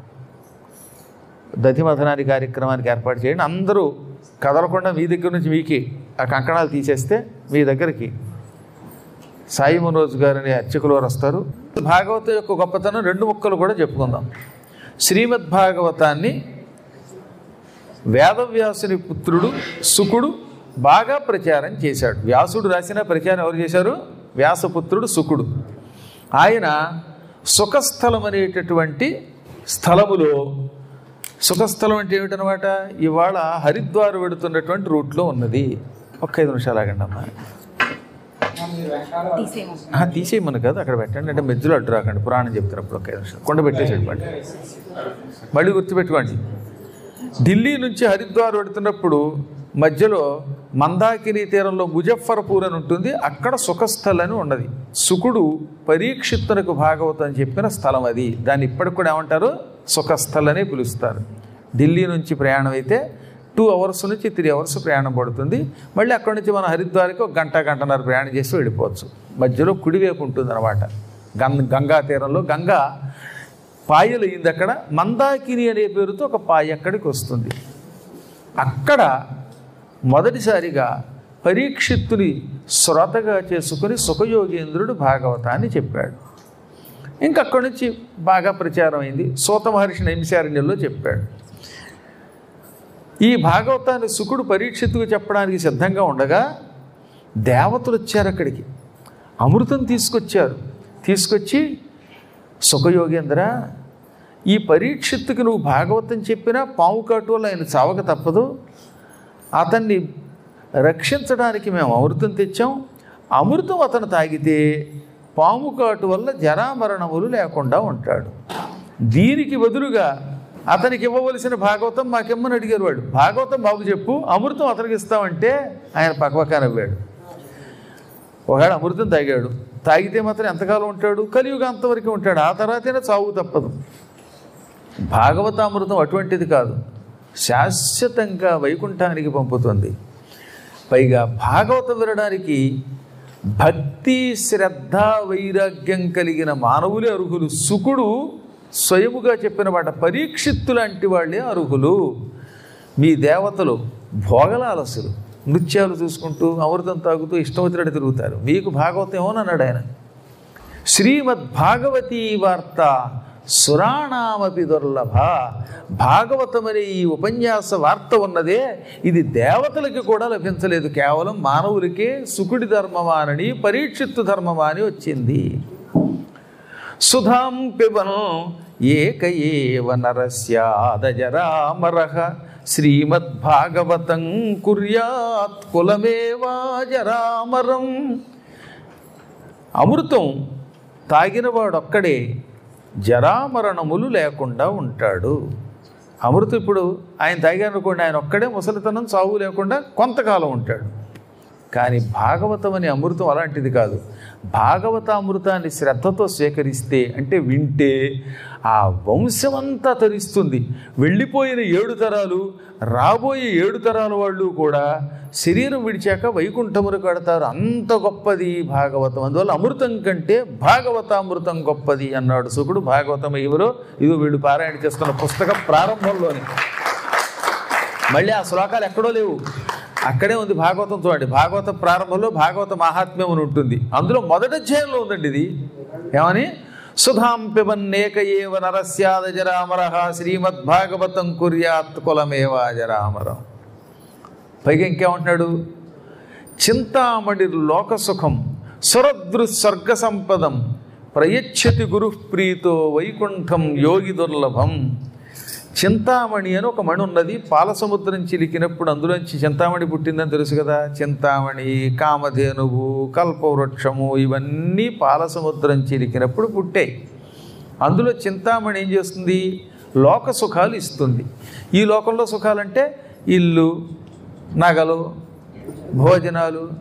దధిమథనాది కార్యక్రమానికి ఏర్పాటు చేయండి. అందరూ కదలకుండా మీ దగ్గర నుంచి మీకే ఆ కంకణాలు తీసేస్తే మీ దగ్గరికి సాయి మనోజ్ గారు అనే అర్చకులు వారు వస్తారు. భాగవతం యొక్క గొప్పతనం 2 ముక్కలు కూడా చెప్పుకుందాం. శ్రీమద్భాగవతాన్ని వేదవ్యాసుని పుత్రుడు శుకుడు బాగా ప్రచారం చేశాడు. వ్యాసుడు రాసిన ప్రచారం ఎవరు చేశారు? వ్యాసపుత్రుడు శుకుడు. ఆయన సుఖస్థలం అనేటటువంటి స్థలములో, సుఖస్థలం అంటే ఏమిటనమాట, ఇవాళ హరిద్వార్ వెడుతున్నటువంటి రూట్లో ఉన్నది. ఒక్క 5 నిమిషాలు ఆగండి అమ్మా. తీసేయమని కాదు, అక్కడ పెట్టండి. అంటే మధ్యలో అడ్డు రాకండి, పురాణం చెప్తున్నప్పుడు. ఒక్క 5 నిమిషాలు కొండ పెట్టేసాడు. మళ్ళీ గుర్తుపెట్టుకోండి, ఢిల్లీ నుంచి హరిద్వార్ వెడుతున్నప్పుడు మధ్యలో మందాకిని తీరంలో ముజఫర్పూర్ అని ఉంటుంది, అక్కడ సుఖస్థల్ అని ఉన్నది. శుకుడు పరీక్షిత్తునకు భాగవతం చెప్పిన స్థలం అది. దాన్ని ఇప్పటికి కూడా ఏమంటారు? సుఖస్థల్ అనే పిలుస్తారు. ఢిల్లీ నుంచి ప్రయాణం అయితే 2 hours నుంచి 3 hours ప్రయాణం పడుతుంది. మళ్ళీ అక్కడి నుంచి మనం హరిద్వార్కి 1 గంట, గంటన్నర ప్రయాణం చేసి వెళ్ళిపోవచ్చు. మధ్యలో కుడివైపు ఉంటుంది అనమాట. గంగా తీరంలో గంగా పాయలు అయింది. అక్కడ మందాకిని అనే పేరుతో ఒక పాయ అక్కడికి వస్తుంది. అక్కడ మొదటిసారిగా పరీక్షిత్తుని శ్రోతగా చేసుకుని సుఖయోగేంద్రుడు భాగవతాన్ని చెప్పాడు. ఇంకక్కడి నుంచి బాగా ప్రచారం అయింది. సూత మహర్షి నైమిషారణ్యంలో చెప్పాడు. ఈ భాగవతాన్ని శుకుడు పరీక్షిత్తుకు చెప్పడానికి సిద్ధంగా ఉండగా దేవతలు వచ్చారు అక్కడికి, అమృతం తీసుకొచ్చారు. తీసుకొచ్చి, సుఖయోగేంద్ర, ఈ పరీక్షిత్తుకి నువ్వు భాగవతం చెప్పినా పాము కాటు వల్ల ఆయన చావక తప్పదు. అతన్ని రక్షించడానికి మేము అమృతం తెచ్చాం. అమృతం అతను తాగితే పాము కాటు వల్ల జరామరణములు లేకుండా ఉంటాడు. దీనికి బదులుగా అతనికి ఇవ్వవలసిన భాగవతం మాకెమ్మని అడిగారు వాళ్ళు. భాగవతం బాబు చెప్పు, అమృతం అతనికి ఇస్తామంటే ఆయన పక్కపక్క నవ్వాడు. ఒకవేళ అమృతం తాగాడు, తాగితే మాత్రం ఎంతకాలం ఉంటాడు? కలియుగాంతవరకు ఉంటాడు. ఆ తర్వాతైనా చావు తప్పదు. భాగవతామృతం అటువంటిది కాదు, శాశ్వతంగా వైకుంఠానికి పంపుతుంది. పైగా భాగవతం వినడానికి భక్తి, శ్రద్ధ, వైరాగ్యం కలిగిన మానవులే అర్హులు. శుకుడు స్వయముగా చెప్పిన మాట, పరీక్షిత్తు లాంటి వాళ్ళే అర్హులు. మీ దేవతలు భోగలాలసులు, నృత్యాలు చూసుకుంటూ అమృతం తాగుతూ ఇష్టం వచ్చినట్టు తిరుగుతారు. మీకు భాగవతం ఏమోనన్నాడు ఆయన. శ్రీమద్భాగవతీ వార్త సురాణామపి దుర్లభ. భాగవతం అనే ఈ ఉపన్యాస వార్త ఉన్నదే, ఇది దేవతలకి కూడా లభించలేదు, కేవలం మానవులకే. శుకుడి ధర్మమానని పరీక్షిత్తు ధర్మమాని వచ్చింది. సుధాం పిబన్ ఏక ఏవ నరస్యాదజరామరః శ్రీమద్భాగవతం కుర్యాత్ కులమేవాజరామరం. అమృతం తాగినవాడొక్కడే జరామరణములు లేకుండా ఉంటాడు. అమృతం ఇప్పుడు ఆయన తాగారనుకోండి, ఆయన ఒక్కడే ముసలితనం, చావు లేకుండా కొంతకాలం ఉంటాడు. కానీ భాగవతం అనే అమృతం అలాంటిది కాదు. భాగవతామృతాన్ని శ్రద్ధతో స్వీకరిస్తే, అంటే వింటే, ఆ వంశమంతా తరిస్తుంది. వెళ్ళిపోయిన 7 తరాలు, రాబోయే 7 తరాల వాళ్ళు కూడా శరీరం విడిచాక వైకుంఠమును కడతారు. అంత గొప్పది భాగవతం. అందువల్ల అమృతం కంటే భాగవతామృతం గొప్పది అన్నాడు శుకుడు. భాగవతం ఇవరో ఇదో వీళ్ళు పారాయణ చేస్తున్న పుస్తకం ప్రారంభంలోనే. మళ్ళీ ఆ శ్లోకాలు ఎక్కడో లేవు, అక్కడే ఉంది భాగవతం. చూడండి, భాగవత ప్రారంభంలో భాగవత మహాత్మ్యం అని ఉంటుంది. అందులో మొదటి అధ్యాయంలో ఉందండి ఇది. ఏమని? సుధాం పిబన్నేక ఏవ నరస్యాదజరామరః శ్రీమద్భాగవతం కుర్యాత్ కులమేవాజరామరం. పైగా ఇంకేమంటున్నాడు? చింతామణి లోకసుఖం సురదృస్వర్గ సంపదం ప్రయచ్చతి గురుప్రీతో వైకుంఠం యోగి దుర్లభం. చింతామణి అని ఒక మణి ఉన్నది. పాలసముద్రం చిలికినప్పుడు అందులోంచి చింతామణి పుట్టిందని తెలుసు కదా. చింతామణి, కామధేనువు, కల్పవృక్షము ఇవన్నీ పాలసముద్రం చిలికినప్పుడు పుట్టాయి. అందులో చింతామణి ఏం చేస్తుంది? లోక సుఖాలు ఇస్తుంది. ఈ లోకంలో సుఖాలంటే ఇల్లు, నగలు, భోజనాలు,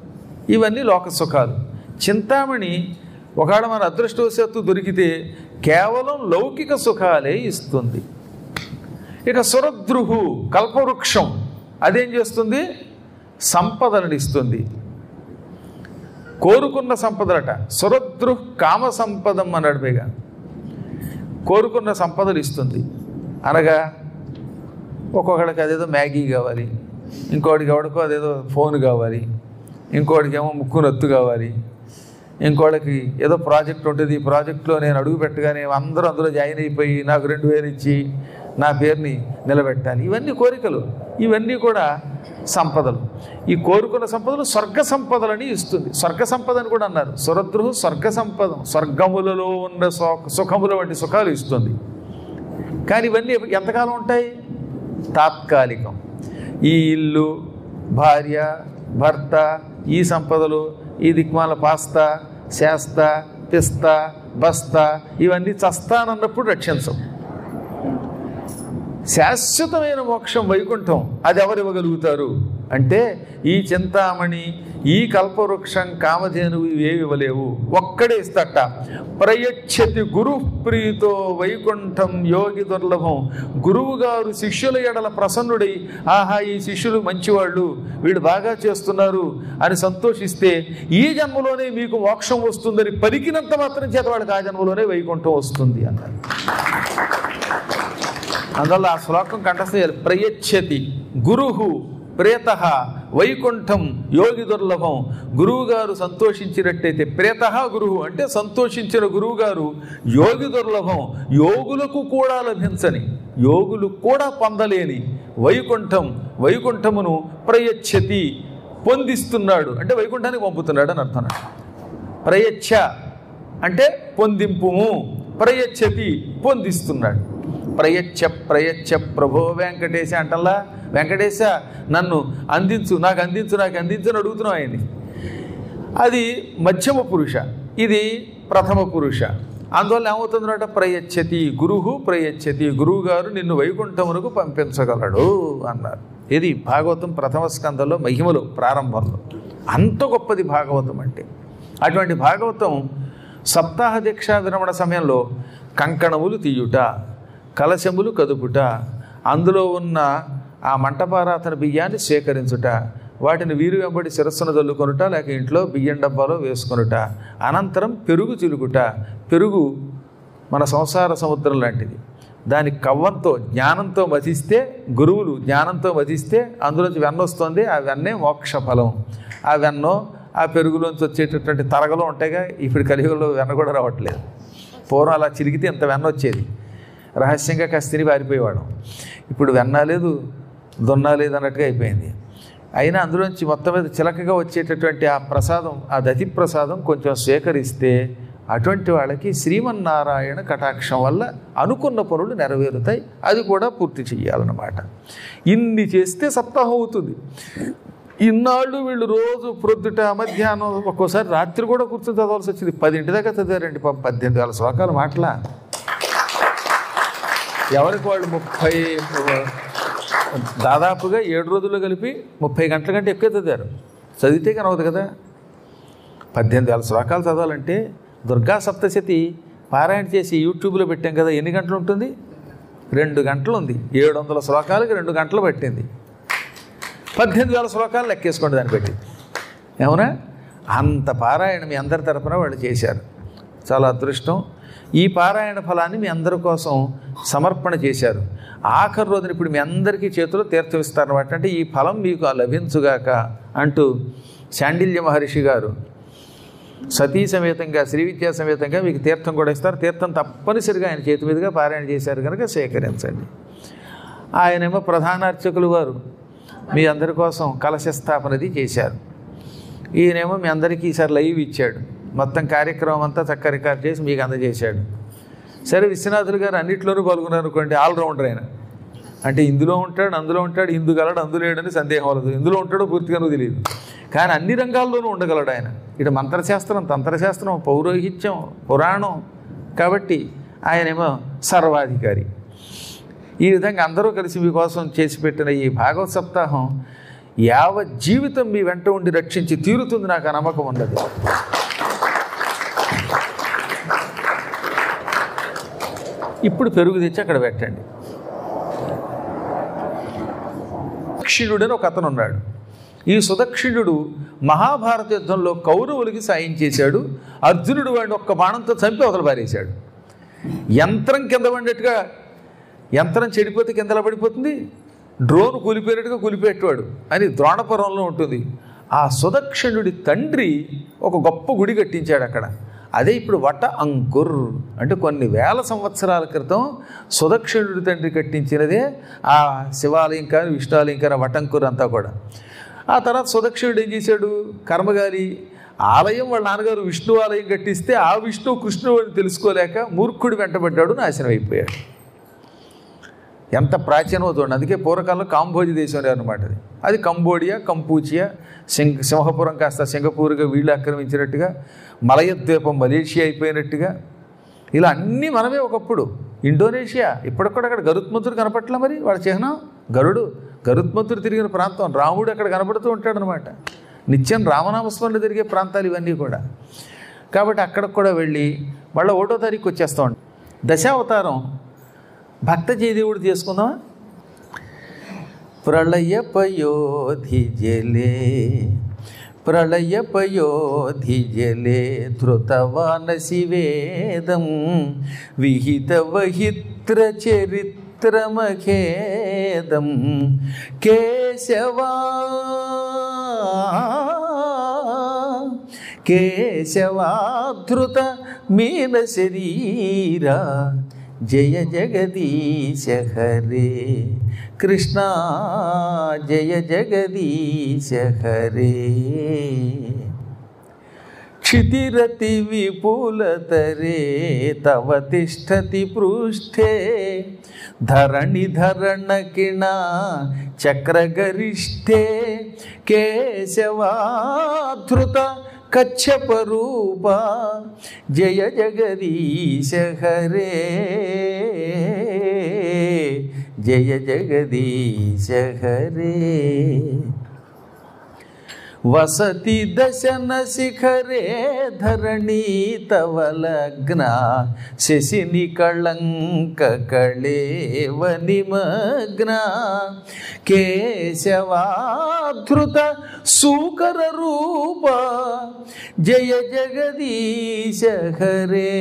ఇవన్నీ లోక సుఖాలు. చింతామణి ఒకవేళ మన అదృష్టవశాత్తు దొరికితే కేవలం లౌకిక సుఖాలే ఇస్తుంది. ఇక సురద్రుహు కల్పవృక్షం అదేం చేస్తుంది? సంపదలను ఇస్తుంది. కోరుకున్న సంపదలట. సురద్రుహ్ కామ సంపదం అన్నాడు. పైగా కోరుకున్న సంపదలు ఇస్తుంది అనగా ఒక్కొక్కడికి అదేదో మ్యాగీ కావాలి, ఇంకోటికి ఎవడికో అదేదో ఫోన్ కావాలి, ఇంకోటికి ఏమో ముక్కు నొత్తు కావాలి, ఇంకోటికి ఏదో ప్రాజెక్ట్ ఉంటుంది, ఈ ప్రాజెక్ట్లో నేను అడుగు పెట్టగానే అందరూ అందులో జాయిన్ అయిపోయి నాకు 2000 ఇచ్చి నా పేరుని నిలబెట్టాలి. ఇవన్నీ కోరికలు, ఇవన్నీ కూడా సంపదలు. ఈ కోరుకున్న సంపదలు స్వర్గ సంపదలని ఇస్తుంది. స్వర్గ సంపద అని కూడా అన్నారు. సురద్రుహు స్వర్గ సంపదం, స్వర్గములలో ఉన్న సుఖముల వంటి సుఖాలు ఇస్తుంది. కానీ ఇవన్నీ ఎంతకాలం ఉంటాయి? తాత్కాలికం. ఈ ఇల్లు, భార్య, భర్త, ఈ సంపదలు, ఈ దిక్మాల పాస్తా, శాస్తా, పిస్తా, బస్తా ఇవన్నీ చస్తానన్నప్పుడు రక్షించం. శాశ్వతమైన మోక్షం వైకుంఠం అది ఎవరివ్వగలుగుతారు అంటే ఈ చింతామణి, ఈ కల్పవృక్షం, కామధేనువు ఇవేవి ఇవ్వలేవు. ఒక్కడే ఇస్తట. ప్రయచ్చతి గురు ప్రీతో వైకుంఠం యోగి దుర్లభం. గురువు గారు శిష్యుల ఎడల ప్రసన్నుడై ఆహా ఈ శిష్యులు మంచివాళ్ళు, వీళ్ళు బాగా చేస్తున్నారు అని సంతోషిస్తే ఈ జన్మలోనే మీకు మోక్షం వస్తుందని పలికినంత మాత్రం చేత వాళ్ళకి ఆ జన్మలోనే వైకుంఠం వస్తుంది అన్నారు. అందువల్ల ఆ శ్లోకం కంఠస్థం చేయాలి. ప్రయచ్చతి గురుహు ప్రేత వైకుంఠం యోగి దుర్లభం. గురువుగారు సంతోషించినట్టయితే, ప్రేత గురువు అంటే సంతోషించిన గురువుగారు, యోగి దుర్లభం యోగులకు కూడా లభించని, యోగులు కూడా పొందలేని వైకుంఠం, వైకుంఠమును ప్రయచ్చతి పొందిస్తున్నాడు అంటే వైకుంఠానికి పంపుతున్నాడు అని అర్థం. ప్రయచ్చ అంటే పొందింపుము, ప్రయచ్చతి పొందిస్తున్నాడు. ప్రయచ్చ ప్రయచ్చ ప్రభో వెంకటేశ అంటల్లా. వెంకటేశ నన్ను అందించు, నాకు అందించు, నాకు అందించు అని అడుగుతున్నాం ఆయన్ని. అది మధ్యమ పురుష, ఇది ప్రథమ పురుష. అందువల్ల ఏమవుతుందన్నమాట? ప్రయచ్చతి గురువు, ప్రయచ్చతి గురువుగారు నిన్ను వైకుంఠమునకు పంపించగలడు అన్నారు. ఇది భాగవతం ప్రథమ స్కందంలో మహిమలో ప్రారంభంలో. అంత గొప్పది భాగవతం అంటే. అటువంటి భాగవతం సప్తాహ దీక్షా విరమణ సమయంలో కంకణములు తీయుట, కలశములు కదుపుట, అందులో ఉన్న ఆ మంటపారాతన బియ్యాన్ని సేకరించుట, వాటిని వీరు వెంబడి శిరస్సును చల్లుకొనుట, లేక ఇంట్లో బియ్యం డబ్బాలో వేసుకొనుట, అనంతరం పెరుగు చిలుకుట. పెరుగు మన సంసార సముద్రం లాంటిది. దాని కవ్వంతో జ్ఞానంతో మధిస్తే, గురువులు జ్ఞానంతో మధిస్తే అందులోంచి వెన్న వస్తుంది. ఆ వెన్నే మోక్ష ఫలం. ఆ వెన్నో ఆ పెరుగులోంచి వచ్చేటటువంటి తరగలు ఉంటాయిగా. ఇప్పుడు కలియుగంలో వెన్న కూడా రావట్లేదు. పూర్వం అలా చిరిగితే ఇంత వెన్న వచ్చేది. రహస్యంగా కాస్త తిని పారిపోయేవాడు. ఇప్పుడు వెన్న లేదు, దున్నా లేదు అన్నట్టుగా అయిపోయింది. అయినా అందులోంచి మొత్తం మీద చిలకగా వచ్చేటటువంటి ఆ ప్రసాదం, ఆ దతి ప్రసాదం కొంచెం స్వీకరిస్తే అటువంటి వాళ్ళకి శ్రీమన్నారాయణ కటాక్షం వల్ల అనుకున్న పనులు నెరవేరుతాయి. అది కూడా పూర్తి చెయ్యాలన్నమాట. ఇన్ని చేస్తే సప్తాహం అవుతుంది. ఇన్నాళ్ళు వీళ్ళు రోజు ప్రొద్దుట, మధ్యాహ్నం, ఒక్కోసారి రాత్రి కూడా కూర్చొని చదవాల్సి వచ్చింది. 10 దాకా చదివారండి. 18,000 శ్లోకాలు మాటలా. ఎవరికి వాళ్ళు 30 దాదాపుగా 7 రోజుల్లో కలిపి 30 గంటల కంటే ఎక్కువ చదివారు. చదివితే కనవదు కదా. 18,000 శ్లోకాలు చదవాలంటే దుర్గా సప్తశతి పారాయణ చేసి యూట్యూబ్లో పెట్టాం కదా, ఎన్ని గంటలు ఉంటుంది? 2 గంటలు ఉంది. 700 శ్లోకాలకి 2 గంటలు పట్టింది. 18,000 శ్లోకాలు లెక్కేసుకోండి దాన్ని పెట్టి. ఏమన్నా అంత పారాయణ మీ అందరి తరపున వాళ్ళు చేశారు. చాలా అదృష్టం. ఈ పారాయణ ఫలాన్ని మీ అందరి కోసం సమర్పణ చేశారు. ఆఖరి రోజున ఇప్పుడు మీ అందరికీ చేతిలో తీర్థం ఇస్తారన్నమాట. అంటే ఈ ఫలం మీకు లభించుగాక అంటూ శాండిల్య మహర్షి గారు సతీ సమేతంగా, శ్రీ విద్యా సమేతంగా మీకు తీర్థం కూడా ఇస్తారు. తీర్థం తప్పనిసరిగా ఆయన చేతి మీదుగా పారాయణ చేశారు కనుక సేకరించండి. ఆయనేమో ప్రధాన అర్చకులు వారు మీ అందరి కోసం కలశ స్థాపనది చేశారు. ఈయనేమో మీ అందరికీ ఈసారి లైవ్ ఇచ్చాడు. మొత్తం కార్యక్రమం అంతా చక్కగా రికార్డ్ చేసి మీకు అందజేశాడు. సరే, విశ్వనాథులు గారు అన్నింటిలోనూ పాల్గొన్నారు అనుకోండి, ఆల్రౌండర్ ఆయన. అంటే ఇందులో ఉంటాడు, అందులో ఉంటాడు, ఇందుగలడు, అందులేడని సందేహం వలదు. ఇందులో ఉంటాడో పూర్తిగానూ తెలియదు. కానీ అన్ని రంగాల్లోనూ ఉండగలడు ఆయన. ఇటు మంత్రశాస్త్రం, తంత్రశాస్త్రం, పౌరోహిత్యం, పురాణం. కాబట్టి ఆయనేమో సర్వాధికారి. ఈ విధంగా అందరూ కలిసి మీకోసం చేసి పెట్టిన ఈ భాగవత సప్తాహం యావత్ జీవితం మీ వెంట ఉండి రక్షించి తీరుతుంది, నాకు ఆ నమ్మకం ఉన్నది. ఇప్పుడు పెరుగు తెచ్చి అక్కడ పెట్టండి. సుదక్షిణుడు అని ఒక అతను ఉన్నాడు. ఈ సుదక్షిణుడు మహాభారత యుద్ధంలో కౌరవులకి సాయం చేశాడు. అర్జునుడు వాడిని ఒక్క బాణంతో చంపి అవతల పారేశాడు. యంత్రం కింద పడినట్టుగా, యంత్రం చెడిపోతే కిందలా పడిపోతుంది, డ్రోన్ కూలిపోయినట్టుగా కూలిపోయేటవాడు అని ద్రోణపురంలో ఉంటుంది. ఆ సుదక్షిణుడి తండ్రి ఒక గొప్ప గుడి కట్టించాడు అక్కడ. అదే ఇప్పుడు వట అంకుర్ అంటే కొన్ని వేల సంవత్సరాల క్రితం సుదక్షిణుడి తండ్రి కట్టించినదే ఆ శివాలయం కానీ విష్ణువాలయం కానీ వటంకుర్ అంతా కూడా. ఆ తర్వాత సుదక్షిణుడు ఏం చేశాడు, కర్మగారి ఆలయం వాళ్ళ నాన్నగారు విష్ణు ఆలయం కట్టిస్తే ఆ విష్ణు కృష్ణుడు అని తెలుసుకోలేక మూర్ఖుడు వెంటబడ్డాడు, నాశనం అయిపోయాడు. ఎంత ప్రాచీనమో చూడండి. అందుకే పూర్వకాలంలో కాంబోజి దేశం అనమాట. అది కంబోడియా, కంపూచియా, సింహపురం కాస్త సింగపూర్గా వీళ్ళు ఆక్రమించినట్టుగా, మలయద్వీపం మలేషియా అయిపోయినట్టుగా, ఇలా అన్నీ మనమే ఒకప్పుడు. ఇండోనేషియా ఇప్పటికి కూడా అక్కడ గరుత్మంతుడు కనపట్ల, మరి వాళ్ళ చిహ్నం గరుత్మంతుడు తిరిగిన ప్రాంతం. రాముడు అక్కడ కనపడుతూ ఉంటాడనమాట. నిత్యం రామనామస్మరణ తిరిగే ప్రాంతాలు ఇవన్నీ కూడా. కాబట్టి అక్కడికి కూడా వెళ్ళి మళ్ళీ 1వ తారీఖు వచ్చేస్తాం. దశావతారం భక్త జయదేవుడు చేసుకుందామా? ప్రళయపయోధి జలే ధృతవానసివేదం విహిత వహిత్ర చరిత్రమఖేదం కేశవాధృత మీన శరీరా జయ జగదీశ హరే కృష్ణ జయ జగదీశ హరే. క్షితిరతి విపులతరే తవ తిష్టతి పృష్ఠే ధరణిధరణకిణ చక్రగరిష్ఠే కేశవాధృత కచ్చపరూప జయ జగదీశ హరే జయ జగదీశ హరే. వసతి దశన శిఖరే ధరణీ తవ లగ్న శశిని కళంక కళేవ నిమగ్న కేశవాధృత సూకర రూప జయ జగదీశ హరే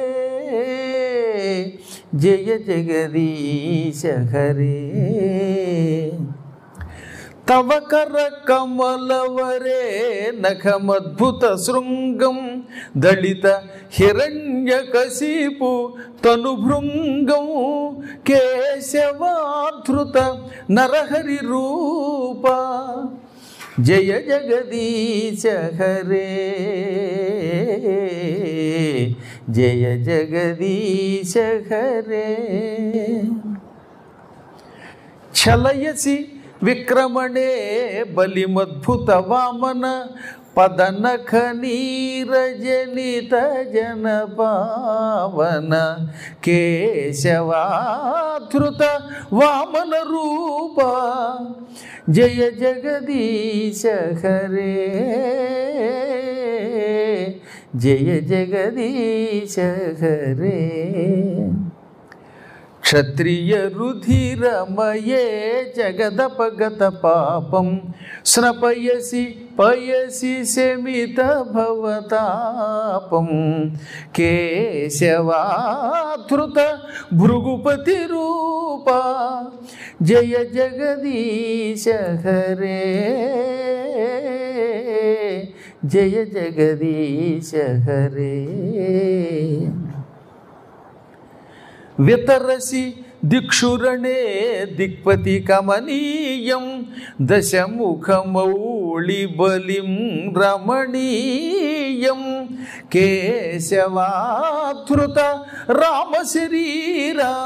జయ జగదీశ హరే. తవ కర కమలవరే నఖమద్భుత శృంగం దళిత హిరణ్యకశిపు తనుభృంగం కేశవాధృత నరహరి రూప జయ జగదీశ హరే జయ జగదీశ హరే. చలయసి విక్రమణే బలిమద్భుత వామన పదనఖ నీరజనిత జన పావన కేశవాధృత వామన రూప జయ జగదీశ హరే జయ జగదీశ హరే. క్షత్రియ రుధిరమయే జగదపగత పాపం స్నపయసి పయసి శమిత భవతాపం కేశవాధృత భృగుపతి రూప జయ జగదీశ హరే జయ జగదీశ హరే. వితరసి దిక్షురణే దిక్పతి కమనీయం దశముఖమౌళి బలిం రమణీయం కేశవాధృత రామశరీరా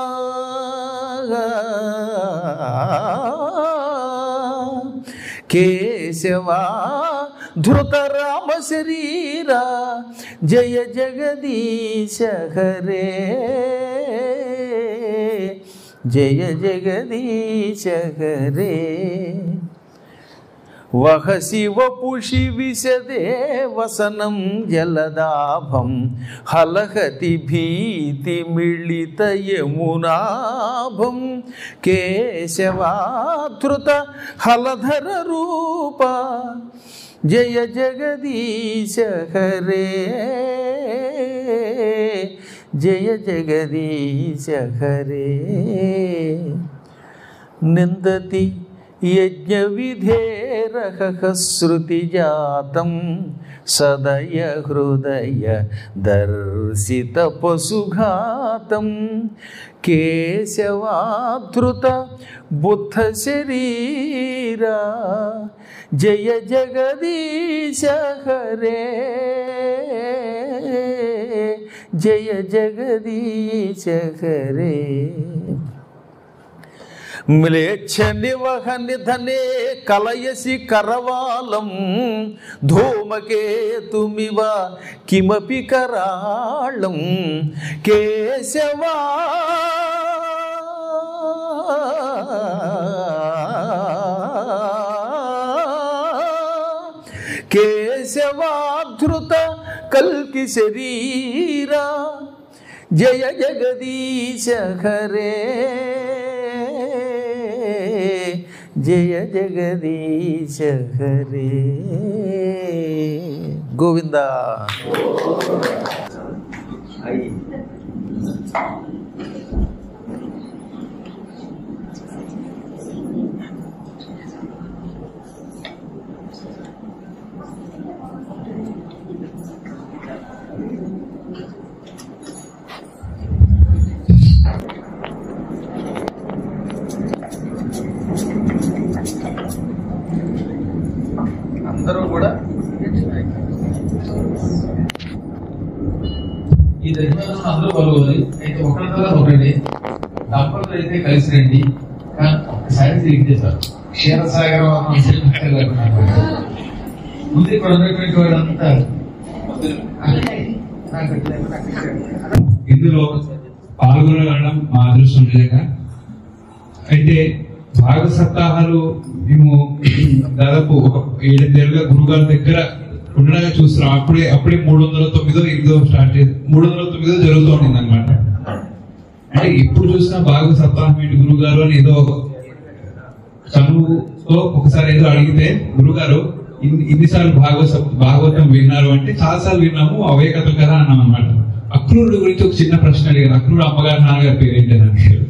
కేశవాధృత రామశరీరా జయ జగదీశ హరే జయ జగదీశ హరే. వహసి వపుషి విశదే వసనం జలదాభం హలహతి భీతి మిళిత యమునాభం కేశవాధృత హలధర రూప జయ జగదీశ హరే జయ జగదీశ హరే. నిందతి యజ్ఞ విధేరహ శృతి జాతం సదయ హృదయ దర్శిత పశుఘాతం కేశవాధృత బుద్ధ శరీరా జయ జగదీశ హరే జయ జగదీశ హరే. మ్లేచ్ఛ నివహ నిధనే కలయసి కరవాలం ధూమకేతుమివ కిమపి కరాళం కేశవా కేశవాధృత కల్కి శరీరా జయ జగదీశ హరే జయ జగదీశ హరే. గోవింద. అందరూ కూడా ఈ ధన్యవాదాలు అందరూ పాల్గొనాలి. అయితే ఒకరి తర్వాత ఒకటి దంపతులు అయితే కలిసి రండి. కానీ ఒక్కసారి తిరిగితే సార్ క్షీరసాగరం ముందు ఇక్కడ ఉన్నటువంటి వారంతా ఇందులో పాల్గొనగలడం మా అదృష్టం నిజంగా. అయితే భాగ సప్తాహాలు మేము దాదాపు ఒక 7 ఏళ్ళుగా గురుగారి దగ్గర ఉండగా చూస్తున్నాం. అప్పుడే 309 స్టార్ట్ చేసి 309 జరుగుతూ ఉండింది అనమాట. అంటే ఇప్పుడు చూసినా భాగ సప్తాహం ఏంటి గురుగారు అని ఏదో చదువుతో ఒకసారి ఏదో అడిగితే గురుగారు ఇన్నిసార్లు భాగవతం విన్నారు అంటే చాలాసార్లు విన్నాము అవే కథలు కదా అన్నాం అనమాట. అక్రూరుడు గురించి ఒక చిన్న ప్రశ్న అడిగారు. అక్రూరుడు అమ్మగారు నాన్నగారి పేరు ఏంటి అని అడిగారు.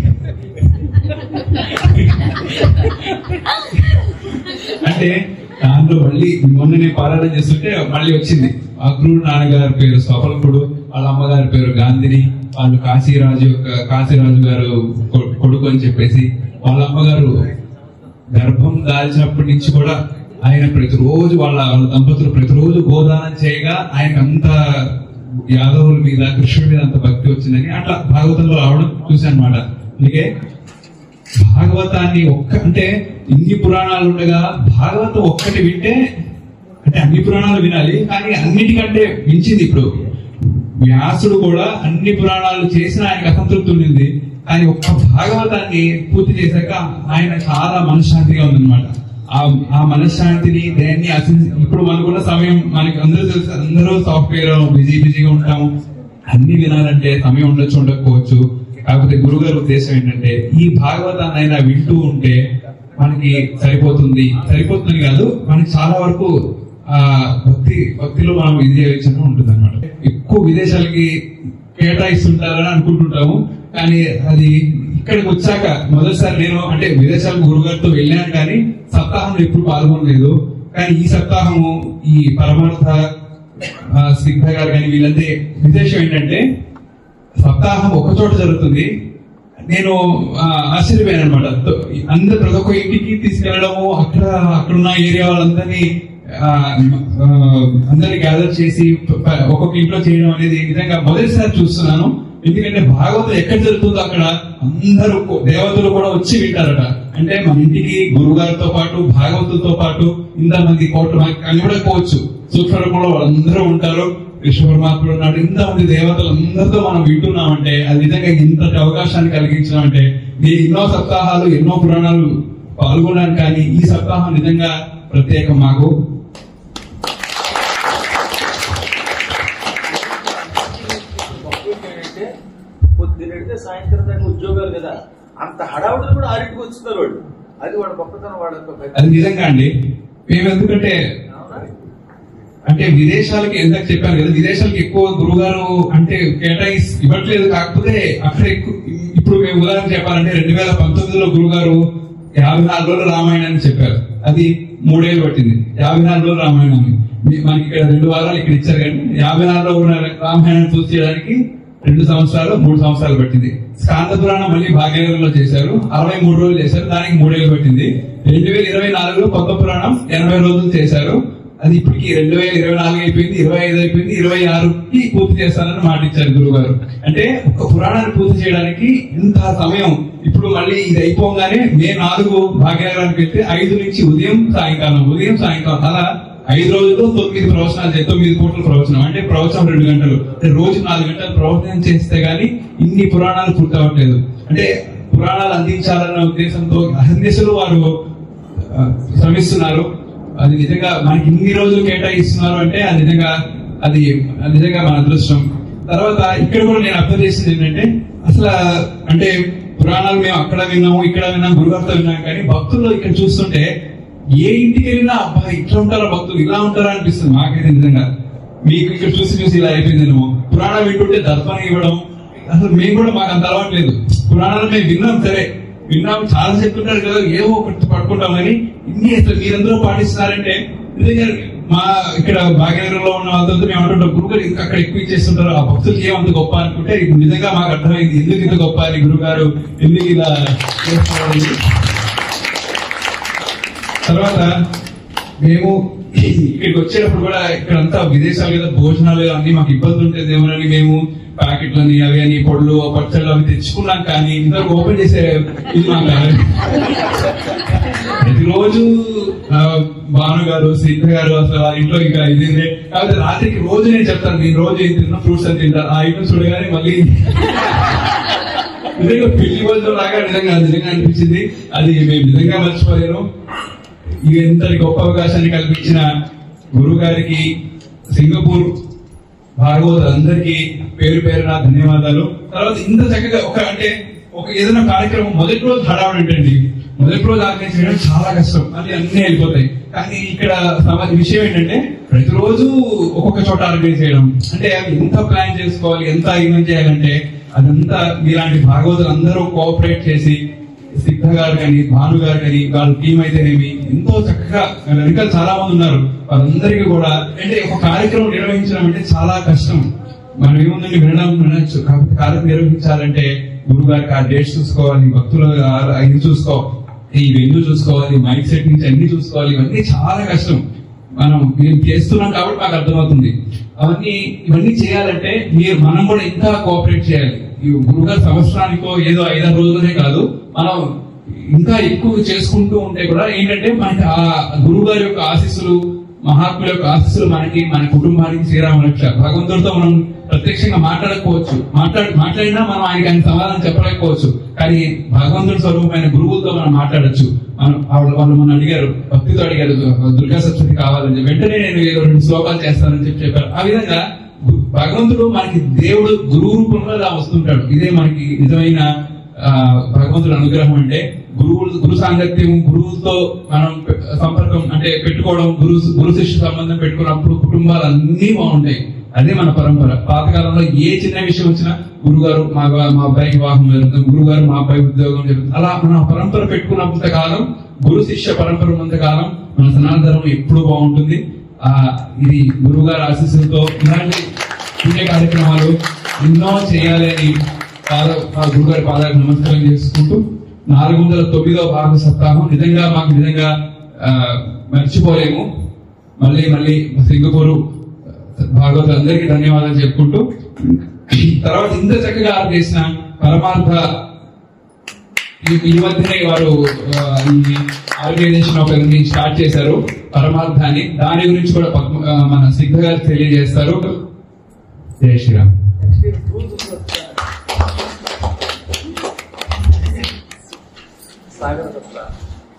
అంటే దాంట్లో మళ్ళీ మొన్న నేను పారాయణ చేస్తుంటే మళ్ళీ వచ్చింది అక్రూరుడు నాన్నగారి పేరు స్వపలకుడు, వాళ్ళ అమ్మగారి పేరు గాంధిని, వాళ్ళు కాశీరాజు గారు కొడుకు అని చెప్పేసి, వాళ్ళ అమ్మగారు గర్భం దాల్చినప్పటి నుంచి కూడా ఆయన ప్రతిరోజు వాళ్ళ దంపతులు ప్రతిరోజు గోదానం చేయగా ఆయనకు అంత యాదవుల మీద కృష్ణుడి మీద అంత భక్తి వచ్చిందని అట్లా భాగవతంలో రావడం చూశాను అనమాట. అందుకే భాగవతాన్ని అంటే ఇన్ని పురాణాలు ఉండగా భాగవతం ఒక్కటి వింటే, అంటే అన్ని పురాణాలు వినాలి కానీ అన్నిటికంటే మించింది. ఇప్పుడు వ్యాసుడు కూడా అన్ని పురాణాలు చేసిన ఆయనకు అసంతృప్తి ఉండింది, కానీ ఒక్క భాగవతాన్ని పూర్తి చేశాక ఆయన చాలా మనశ్శాంతిగా ఉందన్నమాట. ఆ మనశ్శాంతిని దేన్ని ఇప్పుడు మనకున్న సమయం మనకి అందరూ తెలుసు, అందరూ సాఫ్ట్వేర్ బిజీగా ఉంటాము, అన్ని వినాలంటే సమయం ఉండకపోవచ్చు. కాకపోతే గురుగారి ఉద్దేశం ఏంటంటే ఈ భాగవతాన్ని అయినా వింటూ ఉంటే మనకి సరిపోతుంది కాదు, మనకి చాలా వరకు భక్తిలో మనం ఇది చేయవచ్చని ఉంటుంది అనమాట. ఎక్కువ విదేశాలకి కేటాయిస్తుంటారని అనుకుంటుంటాము, కానీ అది ఇక్కడికి వచ్చాక మొదటిసారి నేను అంటే విదేశాలకు గురుగారితో వెళ్ళాను కానీ సప్తాహంలో ఎప్పుడు పాల్గొనలేదు. కానీ ఈ సప్తాహము ఈ పరమార్థ సిద్ధ గారు కానీ వీళ్ళంతే విశేషం ఏంటంటే సప్తాహం ఒక చోట జరుగుతుంది. నేను ఆశ్చర్యపోయాను అనమాట. అందరు ప్రతి ఒక్క ఇంటికి తీసుకెళ్లడము, అక్కడున్న ఏరియా వాళ్ళందరినీ అందరినీ గ్యాదర్ చేసి ఒక్కొక్క ఇంట్లో చేయడం అనేది నిజంగా మొదటిసారి చూస్తున్నాను. ఎందుకంటే భాగవతం ఎక్కడ జరుగుతుందో అక్కడ అందరూ దేవతలు కూడా వచ్చి వింటారట. అంటే మన ఇంటికి గురుగారితో పాటు భాగవతులతో పాటు ఇంతమంది కోట్లు కనబడకపోవచ్చు, సూక్ష్మరూపంలో వాళ్ళందరూ ఉంటారు, కృష్ణ పరమాత్ముడు ఉన్నాడు, ఇంతమంది దేవతలు అందరితో మనం వింటున్నామంటే అది నిజంగా ఇంతటి అవకాశాన్ని కలిగించామంటే నేను ఎన్నో సప్తాహాలు ఎన్నో పురాణాలు పాల్గొన్నాను కానీ ఈ సప్తాహం నిజంగా ప్రత్యేకం మాకు. పొద్దునెడితే సాయంత్రం దాకా ఉద్యోగాలు కదా, అంత హడావుడిని కూడా ఆరింటికి వస్తున్నారు వాళ్ళు. అది వాడు గొప్పతనం, వాడు. అది నిజంగా అండి. మేము ఎందుకంటే అంటే విదేశాలకి ఎందుకు చెప్పాను కదా, విదేశాలకు ఎక్కువ గురుగారు అంటే ఇవ్వట్లేదు. కాకపోతే అక్కడ ఎక్కువ ఇప్పుడు మేము ఉదాహరణ చెప్పాలంటే 2019లో గురుగారు 54 రోజులు రామాయణాన్ని చెప్పారు. అది 3 ఏళ్ళు పట్టింది. 54 రోజులు రామాయణాన్ని మనకి ఇక్కడ 2 వారాలు ఇక్కడ ఇచ్చారు. కానీ 54 రోజుల రామాయణాన్ని పూర్తి చేయడానికి 2 సంవత్సరాలు 3 సంవత్సరాలు పట్టింది. స్కాంద పురాణం మళ్ళీ భాగ్యనగరంలో చేశారు, 63 రోజులు చేశారు, దానికి 3 ఏళ్ళు పట్టింది. 2024లో కొత్త పురాణం 80 రోజులు చేశారు. అది ఇప్పటికి 2024 అయిపోయింది, 25 అయిపోయింది, 26కి పూర్తి చేస్తానని మాట ఇచ్చారు గురువు గారు. అంటే ఒక పురాణాన్ని పూర్తి చేయడానికి ఇంత సమయం. ఇప్పుడు మళ్ళీ ఇది అయిపోగానే మే 4 భాగ్యనగరానికి వెళ్తే 5 నుంచి ఉదయం సాయంకాలం అలా 5 రోజుల్లో 9 ప్రవచనాలు, 9 పూటల ప్రవచనం. అంటే ప్రవచనం 2 గంటలు, అంటే రోజు 4 గంటలు ప్రవచనం చేస్తే గానీ ఇన్ని పురాణాలు పూర్తి అవ్వట్లేదు. అంటే పురాణాలు అందించాలన్న ఉద్దేశంతో అహర్నిశలు వారు శ్రమిస్తున్నారు. అది నిజంగా మనకి ఇన్ని రోజులు కేటాయిస్తున్నారు అంటే అది నిజంగా మన అదృష్టం. తర్వాత ఇక్కడ కూడా నేను అర్థం చేసింది ఏంటంటే, అసలు అంటే పురాణాలు మేము అక్కడ విన్నాము, ఇక్కడ విన్నాం, గురుగారితో విన్నాం. కానీ భక్తులు ఇక్కడ చూస్తుంటే ఏ ఇంటికి వెళ్ళినా అబ్బా ఇట్లా ఉంటారా భక్తులు, ఇలా ఉంటారా అనిపిస్తుంది మాకైతే. నిజంగా మీకు ఇక్కడ చూసి ఇలా అయిపోయిందేమో. పురాణం వింటుంటే దర్పణ ఇవ్వడం, అసలు మేము కూడా మాకు అంత అలవాట్లేదు. పురాణాలు మేము విన్నాం, సరే విన్నాం, చాలా చెప్తుంటారు కదా, ఏవో ఒకటి పట్టుకుంటాం. కానీ ఇన్ని అసలు మీరందరూ పాటిస్తున్నారంటే నిజంగా మా ఇక్కడ భాగ్యనగరంలో ఉన్న వాళ్ళతో మేము అంటుంటాం, గురుగారు ఇంకా అక్కడ ఎక్కువ ఇచ్చేస్తుంటారు, ఆ భక్తులకి ఏమంత గొప్ప అనుకుంటే ఇప్పుడు నిజంగా మాకు అర్థమైంది ఎందుకు ఇంత గొప్ప అని, గురుగారు ఎందుకు ఇలా చేస్తున్నారు. తర్వాత మేము ఇక్కడికి వచ్చేటప్పుడు కూడా ఇక్కడంతా విదేశాలు కదా, భోజనాలు అన్ని మాకు ఇబ్బంది ఉంటుంది ఏమోనని మేము ప్యాకెట్లని అవి అని పొడులు పచ్చళ్ళు అవి తెచ్చుకున్నాం. కానీ ఇంతవరకు ఓపెన్ చేసే ఇది మాకు ప్రతిరోజు భాను గారు, శ్రీధ గారు అసలు ఆ ఇంట్లో ఇంకా ఇది కాకపోతే రాత్రికి రోజు నేను చెప్తాను, నేను రోజు ఏం తిన్నా ఫ్రూట్స్ అని తింటాను. ఆ ఐటమ్స్ చూడగానే మళ్ళీ నిజంగా పెళ్లి భోజనం లాగా నిజంగా అనిపించింది. అది మేము నిజంగా మర్చిపోలేను. ఇంతటి గొప్ప అవకాశాన్ని కల్పించిన గురువు గారికి, సింగపూర్ భాగవతులందరికీ పేరు పేరున ధన్యవాదాలు. తర్వాత ఇంత చక్కగా ఒక ఏదైనా కార్యక్రమం మొదటి రోజు హడావుడి ఉంటుంది, మొదటి రోజు ఆర్గనైజ్ చేయడం చాలా కష్టం, అది అన్ని వెళ్ళిపోతాయి. కానీ ఇక్కడ విషయం ఏంటంటే ప్రతిరోజు ఒక్కొక్క చోట ఆర్గనైజ్ చేయడం అంటే అవి ఎంత ప్లాన్ చేసుకోవాలి, ఎంత ఈవెంట్ చేయాలంటే అదంతా మీలాంటి భాగవతులు అందరూ కోఆపరేట్ చేసి, సిద్ధ గారు కానీ, భాను గారు కానీ, వాళ్ళ టీం అయితేనేమి ఎంతో చక్కగా వెనకాల చాలా మంది ఉన్నారు. వాళ్ళందరికీ కూడా అంటే ఒక కార్యక్రమం నిర్వహించడం అంటే చాలా కష్టం. మనం ఏముందండి వినొచ్చు, కాకపోతే కార్యక్రమం నిర్వహించాలంటే గురువు గారికి ఆ డేట్స్ చూసుకోవాలి, భక్తులు ఇది చూసుకోవాలి, ఈ వెన్యూ చూసుకోవాలి, మైక్ సెట్ నుంచి అన్ని చూసుకోవాలి. ఇవన్నీ చాలా కష్టం. మేము చేస్తున్నాం కాబట్టి మాకు అర్థమవుతుంది. ఇవన్నీ చేయాలంటే మనం కూడా ఇంకా కోఆపరేట్ చేయాలి. ఈ గురుగారు సంవత్సరానికో ఏదో 5-6 రోజులనే కాదు, మనం ఇంకా ఎక్కువ చేసుకుంటూ ఉంటే కూడా ఏంటంటే మనకి ఆ గురువు గారి యొక్క ఆశీస్సులు, మహాత్ముల యొక్క ఆశీస్సులు మనకి, మన కుటుంబానికి శ్రీరామ రక్ష. భగవంతుడితో మనం ప్రత్యక్షంగా మాట్లాడకపోవచ్చు, మాట్లాడినా మనం ఆయన సమాధానం చెప్పలేకపోవచ్చు. కానీ భగవంతుడి స్వరూపమైన గురువులతో మనం మాట్లాడచ్చు. వాళ్ళు మనం అడిగారు, భక్తితో అడిగారు, దుర్గా సప్తశతి కావాలని, వెంటనే నేను 2 శ్లోకాలు చేస్తానని చెప్పారు. ఆ విధంగా భగవంతుడు మనకి దేవుడు గురువు రూపంలో ఇలా వస్తుంటాడు. ఇదే మనకి నిజమైన భగవంతుడు అనుగ్రహం. అంటే గురు సాంగత్యం, గురువుతో మనం సంపర్కం అంటే పెట్టుకోవడం, గురు శిష్య సంబంధం పెట్టుకున్నప్పుడు కుటుంబాలు అన్ని బాగుంటాయి. అదే మన పరంపర. పాతకాలంలో ఏ చిన్న విషయం వచ్చినా గురుగారు మా అబ్బాయికి వివాహం జరుగుతుంది, గురుగారు మా అబ్బాయి ఉద్యోగం జరుగుతుంది. అలా మన పరంపర పెట్టుకున్నంత కాలం, గురు శిష్య పరంపర ఉన్నంత కాలం మన సనాతన ధర్మం ఎప్పుడు బాగుంటుంది. ఇది గురువు గారి ఆశీస్సులతో ఇలాంటి పుణ్య కార్యక్రమాలు ఎన్నో చేయాలని గురుగారి పాదాలకు నమస్కారం చేసుకుంటూ 409వ భాగ సప్తాహం మాకు నిజంగా మర్చిపోలేము. మళ్ళీ సింగపూర్ భాగవతులందరికీ ధన్యవాదాలు చెప్పుకుంటూ, తర్వాత ఇంత చక్కగా చేసిన పరమార్థ ఈ మధ్యనే వారు ఈ ఆర్గనైజేషన్ ఒకరిని స్టార్ట్ చేశారు, పరమార్థాన్ని. దాని గురించి కూడా మన సిద్ధ గారు తెలియజేస్తారు. జై శ్రీరామ్.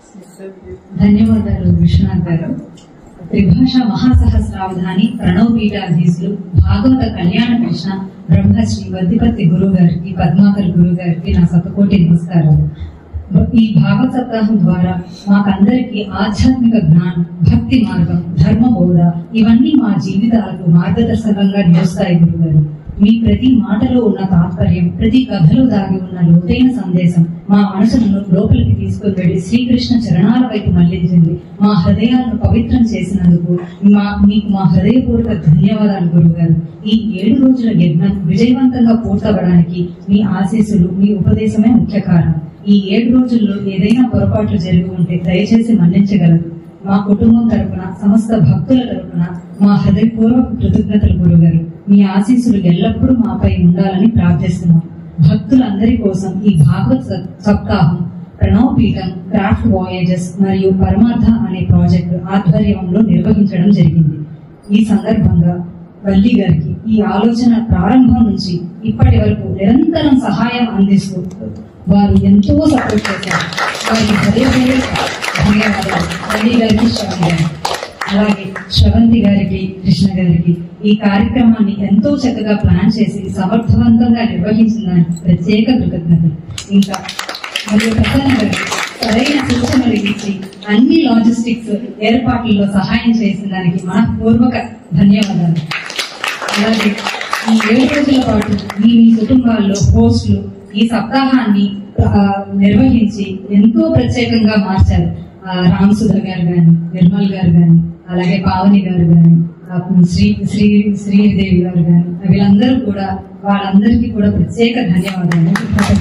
ధన్యవాదాలు విశ్వనాథ్ గారు. త్రిభాష మహాసహస్రావధాని ప్రణవ్ పీఠాధీశులు భాగవత కళ్యాణ కృష్ణ బ్రహ్మశ్రీ వద్దిపత్తి గురువు గారికి, పద్మాకర్ గురువు గారికి నా శతకోటి నమస్కారాలు. ఈ భాగవత సప్తాహం ద్వారా మాకందరికి ఆధ్యాత్మిక జ్ఞానం, భక్తి మార్గం, ధర్మ బోధ ఇవన్నీ మా జీవితాలకు మార్గదర్శకంగా నిలుస్తాయి. గురుగారు, మీ ప్రతి మాటలో ఉన్న తాత్పర్యం, ప్రతి కథలో దాగి ఉన్న లోతైన సందేశం మా మనసులను లోపలికి తీసుకుని వెళ్ళి శ్రీకృష్ణ చరణాల వైపు మళ్లించింది. మా హృదయాలను పవిత్రం చేసినందుకు మీకు మా హృదయపూర్వక ధన్యవాదాలు గురుగారు. ఈ 7 రోజుల యజ్ఞం విజయవంతంగా పూర్తవడానికి మీ ఆశీస్సులు, మీ ఉపదేశమే ముఖ్య కారణం. ఈ 7 రోజుల్లో ఏదైనా పొరపాట్లు జరిగి ఉంటే దయచేసి మన్నించగలరు. మా కుటుంబం తరపున, సమస్త భక్తుల తరపున మా హృదయపూర్వక కృతజ్ఞతలు గురుగారు. మీ ఆశీస్సులు ఎల్లప్పుడూ మాపై ఉండాలని ప్రార్థిస్తున్నాం. భక్తులందరి కోసం ఈ భాగవత్ సప్తాహం ప్రణవ్ పీఠం, క్రాఫ్ట్ వాయేజెస్ మరియు పరమార్థ అనే ప్రాజెక్టు ఆధ్వర్యంలో నిర్వహించడం జరిగింది. ఈ సందర్భంగా వల్లి గారికి ఈ ఆలోచన ప్రారంభం నుంచి ఇప్పటి వరకు నిరంతరం సహాయం అందిస్తూ వారు ఎంతో సపోర్ట్ చేశారు. వారికి హృదయపూర్వక ధన్యవాదాలు. వల్లి గారికి, శ్రవణ్ గారికి, అలాగే శ్రవంతి గారికి, కృష్ణ గారికి ఈ కార్యక్రమాన్ని ఎంతో చక్కగా ప్లాన్ చేసి సమర్థవంతంగా నిర్వహించిన దానికి ప్రత్యేక కృతజ్ఞతలు. ఇంకా మరియు ప్రసన్న గారికి సరైన సూచనలు ఇచ్చి అన్ని లాజిస్టిక్స్ ఏర్పాట్లలో సహాయం చేసిన దానికి మనపూర్వక ధన్యవాదాలు. అలాగే ఈ 7 రోజుల పాటు మీ కుటుంబాల్లో హోస్టులు ఈ సప్తాహాన్ని నిర్వహించి ఎంతో ప్రత్యేకంగా మార్చారు. రామసుధ గారు గాని, నిర్మల్ గారు గాని, అలాగే పావని గారు గాని, శ్రీదేవి గారు గాని, వీళ్ళందరూ కూడా, వాళ్ళందరికీ కూడా ప్రత్యేక ధన్యవాదాలు.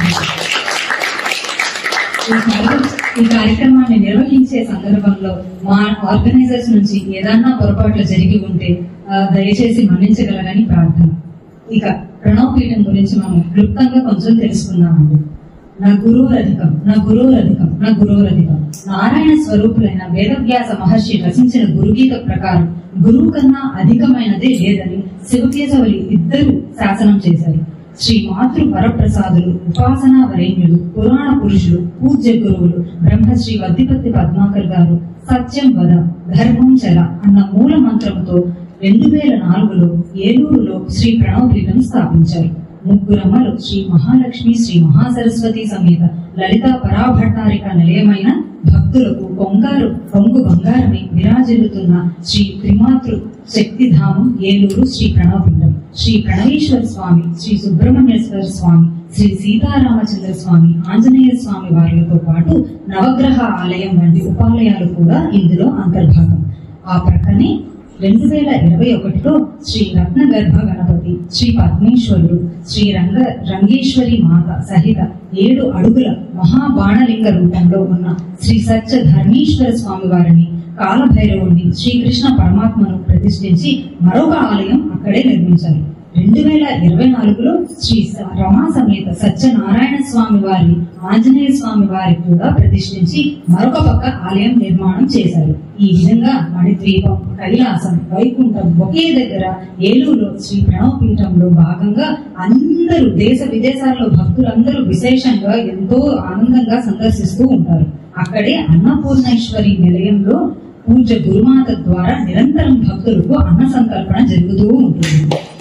ఈ కార్యక్రమాన్ని నిర్వహించే సందర్భంలో మా ఆర్గనైజర్స్ నుంచి ఏదన్నా పొరపాట్లు జరిగి ఉంటే దయచేసి మన్నించగలరని ప్రార్థన. ఇక ప్రణవ్ పీఠం గురించి మనం క్లుప్తంగా కొంచెం తెలుసుకుందామండి. నా గురువురధికం, నా గురువురధికం, నా గురువురధికం. నారాయణ స్వరూపులైన వేదవ్యాస మహర్షి రచించిన గురుగీత ప్రకారం గురువు కన్నా అధికమైనదే లేదని శివకేశవులు ఇద్దరు శాసనం చేశారు. శ్రీ మాతృ వరప్రసాదులు, ఉపాసనా వరేణ్యులు, పురాణ పురుషులు, పూజ్య గురువులు బ్రహ్మశ్రీ వద్దిపత్తి పద్మాకర్ గారు సత్యం వద, ధర్మం చర అన్న మూల మంత్రంతో 2004లో ఏలూరులో శ్రీ ప్రణవ్ పీఠం స్థాపించారు. ముగ్గురమ్మలు శ్రీ మహాలక్ష్మి, శ్రీ మహాసరస్వతి సమేత లలితా పరాభట్టారిక నిలయమైన భక్తులకు పొంగు బంగారమై విరాజిల్లుతున్న శ్రీ త్రిమాతృ శక్తిధామం ఏలూరు శ్రీ ప్రణవ్ పీఠం. శ్రీ ప్రణవేశ్వర స్వామి, శ్రీ సుబ్రహ్మణ్యేశ్వర స్వామి, శ్రీ సీతారామచంద్ర స్వామి, ఆంజనేయ స్వామి వారితో పాటు నవగ్రహ ఆలయం వంటి ఉపాలయాలు కూడా ఇందులో అంతర్భాగం. ఆ ప్రక్కనే 2021లో శ్రీ రత్నగర్భ గణపతి, శ్రీ పద్మేశ్వరుడు, శ్రీ రంగేశ్వరి మాత సహిత 7 అడుగుల మహాబాణలింగ రూపంలో ఉన్న శ్రీ సత్య ధర్మేశ్వర స్వామి వారిని, కాలభైరవుణ్ణి, శ్రీకృష్ణ పరమాత్మను ప్రతిష్ఠించి మరొక ఆలయం అక్కడే నిర్మించారు. 2024లో శ్రీ రమా సమేత సత్యనారాయణ స్వామి వారి, ఆంజనేయ స్వామి వారికి కూడా ప్రతిష్ఠించి మరొక పక్క ఆలయం నిర్మాణం చేశారు. ఈ విధంగా మణిద్వీపం, కైలాసం, వైకుంఠం ఒకే దగ్గర ఏలూరులో శ్రీ ప్రణవ్ పీఠంలో భాగంగా అందరూ దేశ విదేశాల్లో భక్తులందరూ విశేషంగా ఎంతో ఆనందంగా సందర్శిస్తూ ఉంటారు. అక్కడే అన్నపూర్ణేశ్వరి నిలయంలో పూజ గురుమాత ద్వారా నిరంతరం భక్తులకు అన్న సంకల్పన జరుగుతూ ఉంటుంది.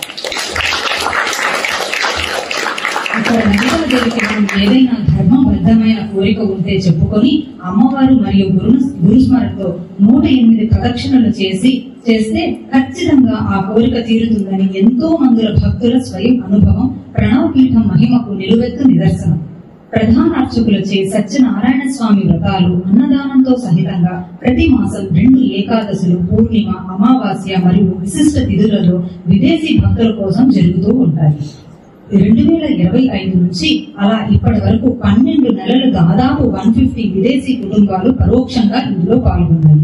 అక్కడ ఏదైనా ధర్మబద్ధమైన కోరిక ఉంటే చెప్పుకొని అమ్మవారు మరియు గురుస్మరణతో 108 ప్రదక్షిణలు చేస్తే ఖచ్చితంగా ఆ కోరిక తీరుతుందని ఎంతో మందుల భక్తుల స్వయం అనుభవం ప్రణవ్ పీఠం మహిమకు నిలువెత్తు నిదర్శనం. ప్రధాన అర్చకులచే సత్యనారాయణ స్వామి వ్రతాలు అన్నదానంతో సహితంగా ప్రతి మాసం 2 ఏకాదశులు, పూర్ణిమ, అమావాస్య మరియు విశిష్ట తిథులలో విదేశీ భక్తుల కోసం జరుగుతూ ఉంటాయి. 2025 నుంచి అలా ఇప్పటి వరకు 12 నెలలు దాదాపు 150 విదేశీ కుటుంబాలు పరోక్షంగా ఇందులో పాల్గొన్నాయి.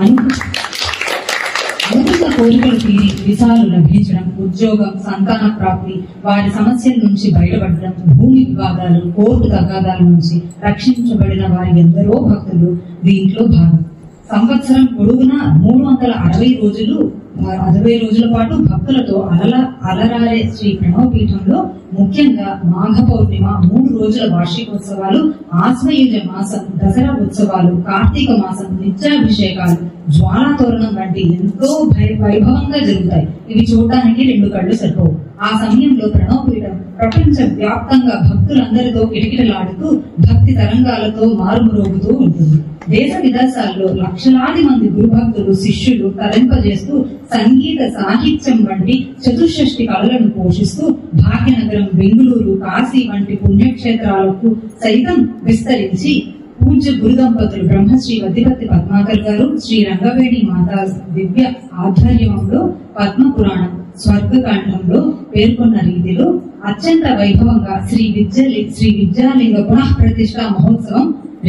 అనుకున్న కోరికలు తీరి విసాలు లభించడం, ఉద్యోగం, సంతాన ప్రాప్తి, వారి సమస్యల నుంచి బయటపడడం, భూమి వివాదాలు, కోర్టు తగాదాల నుంచి రక్షించబడిన వారి ఎందరో భక్తులు దీంట్లో భాగం. సంవత్సరం పొడవునా 360 రోజులు 60 రోజుల పాటు భక్తులతో అలరారే శ్రీ ప్రణవ పీఠంలో ముఖ్యంగా మాఘ పౌర్ణిమ 3 రోజుల వార్షికోత్సవాలు, ఆశ్వయుజ మాసం దసరా ఉత్సవాలు, కార్తీక మాసం నిత్యాభిషేకాలు, జ్వాలాతోరణం వంటి ఎంతో వైభవంగా జరుగుతాయి. ఇవి చూడటానికి 2 కళ్ళు సరిపోవు. ఆ సమయంలో ప్రణవపీఠం ప్రపంచ వ్యాప్తంగా భక్తులందరితో కిటకిటలాడుతూ భక్తి తరంగాలతో మారుమ్రోగుతూ ఉంటుంది. దేశ విదేశాల్లో లక్షలాది మంది గురుభక్తులు శిష్యులు తరింపజేస్తూ సంగీత సాహిత్యం వంటి చతుషష్ఠి కళలను పోషిస్తూ భాగ్యనగరం, బెంగుళూరు, కాశీ వంటి పుణ్యక్షేత్రాలకు సైతం విస్తరించి పూజ్య గురు దంపతులు బ్రహ్మశ్రీ వద్దిపత్తి పద్మాకర్ గారు, శ్రీ రంగవేణి మాతా దివ్య ఆధ్వర్యంలో పద్మ పురాణం స్వర్గకాండంలో పేర్కొన్న రీతిలో అత్యంత వైభవంగా శ్రీ విద్యాలింగ పునః ప్రతిష్ఠా మహోత్సవం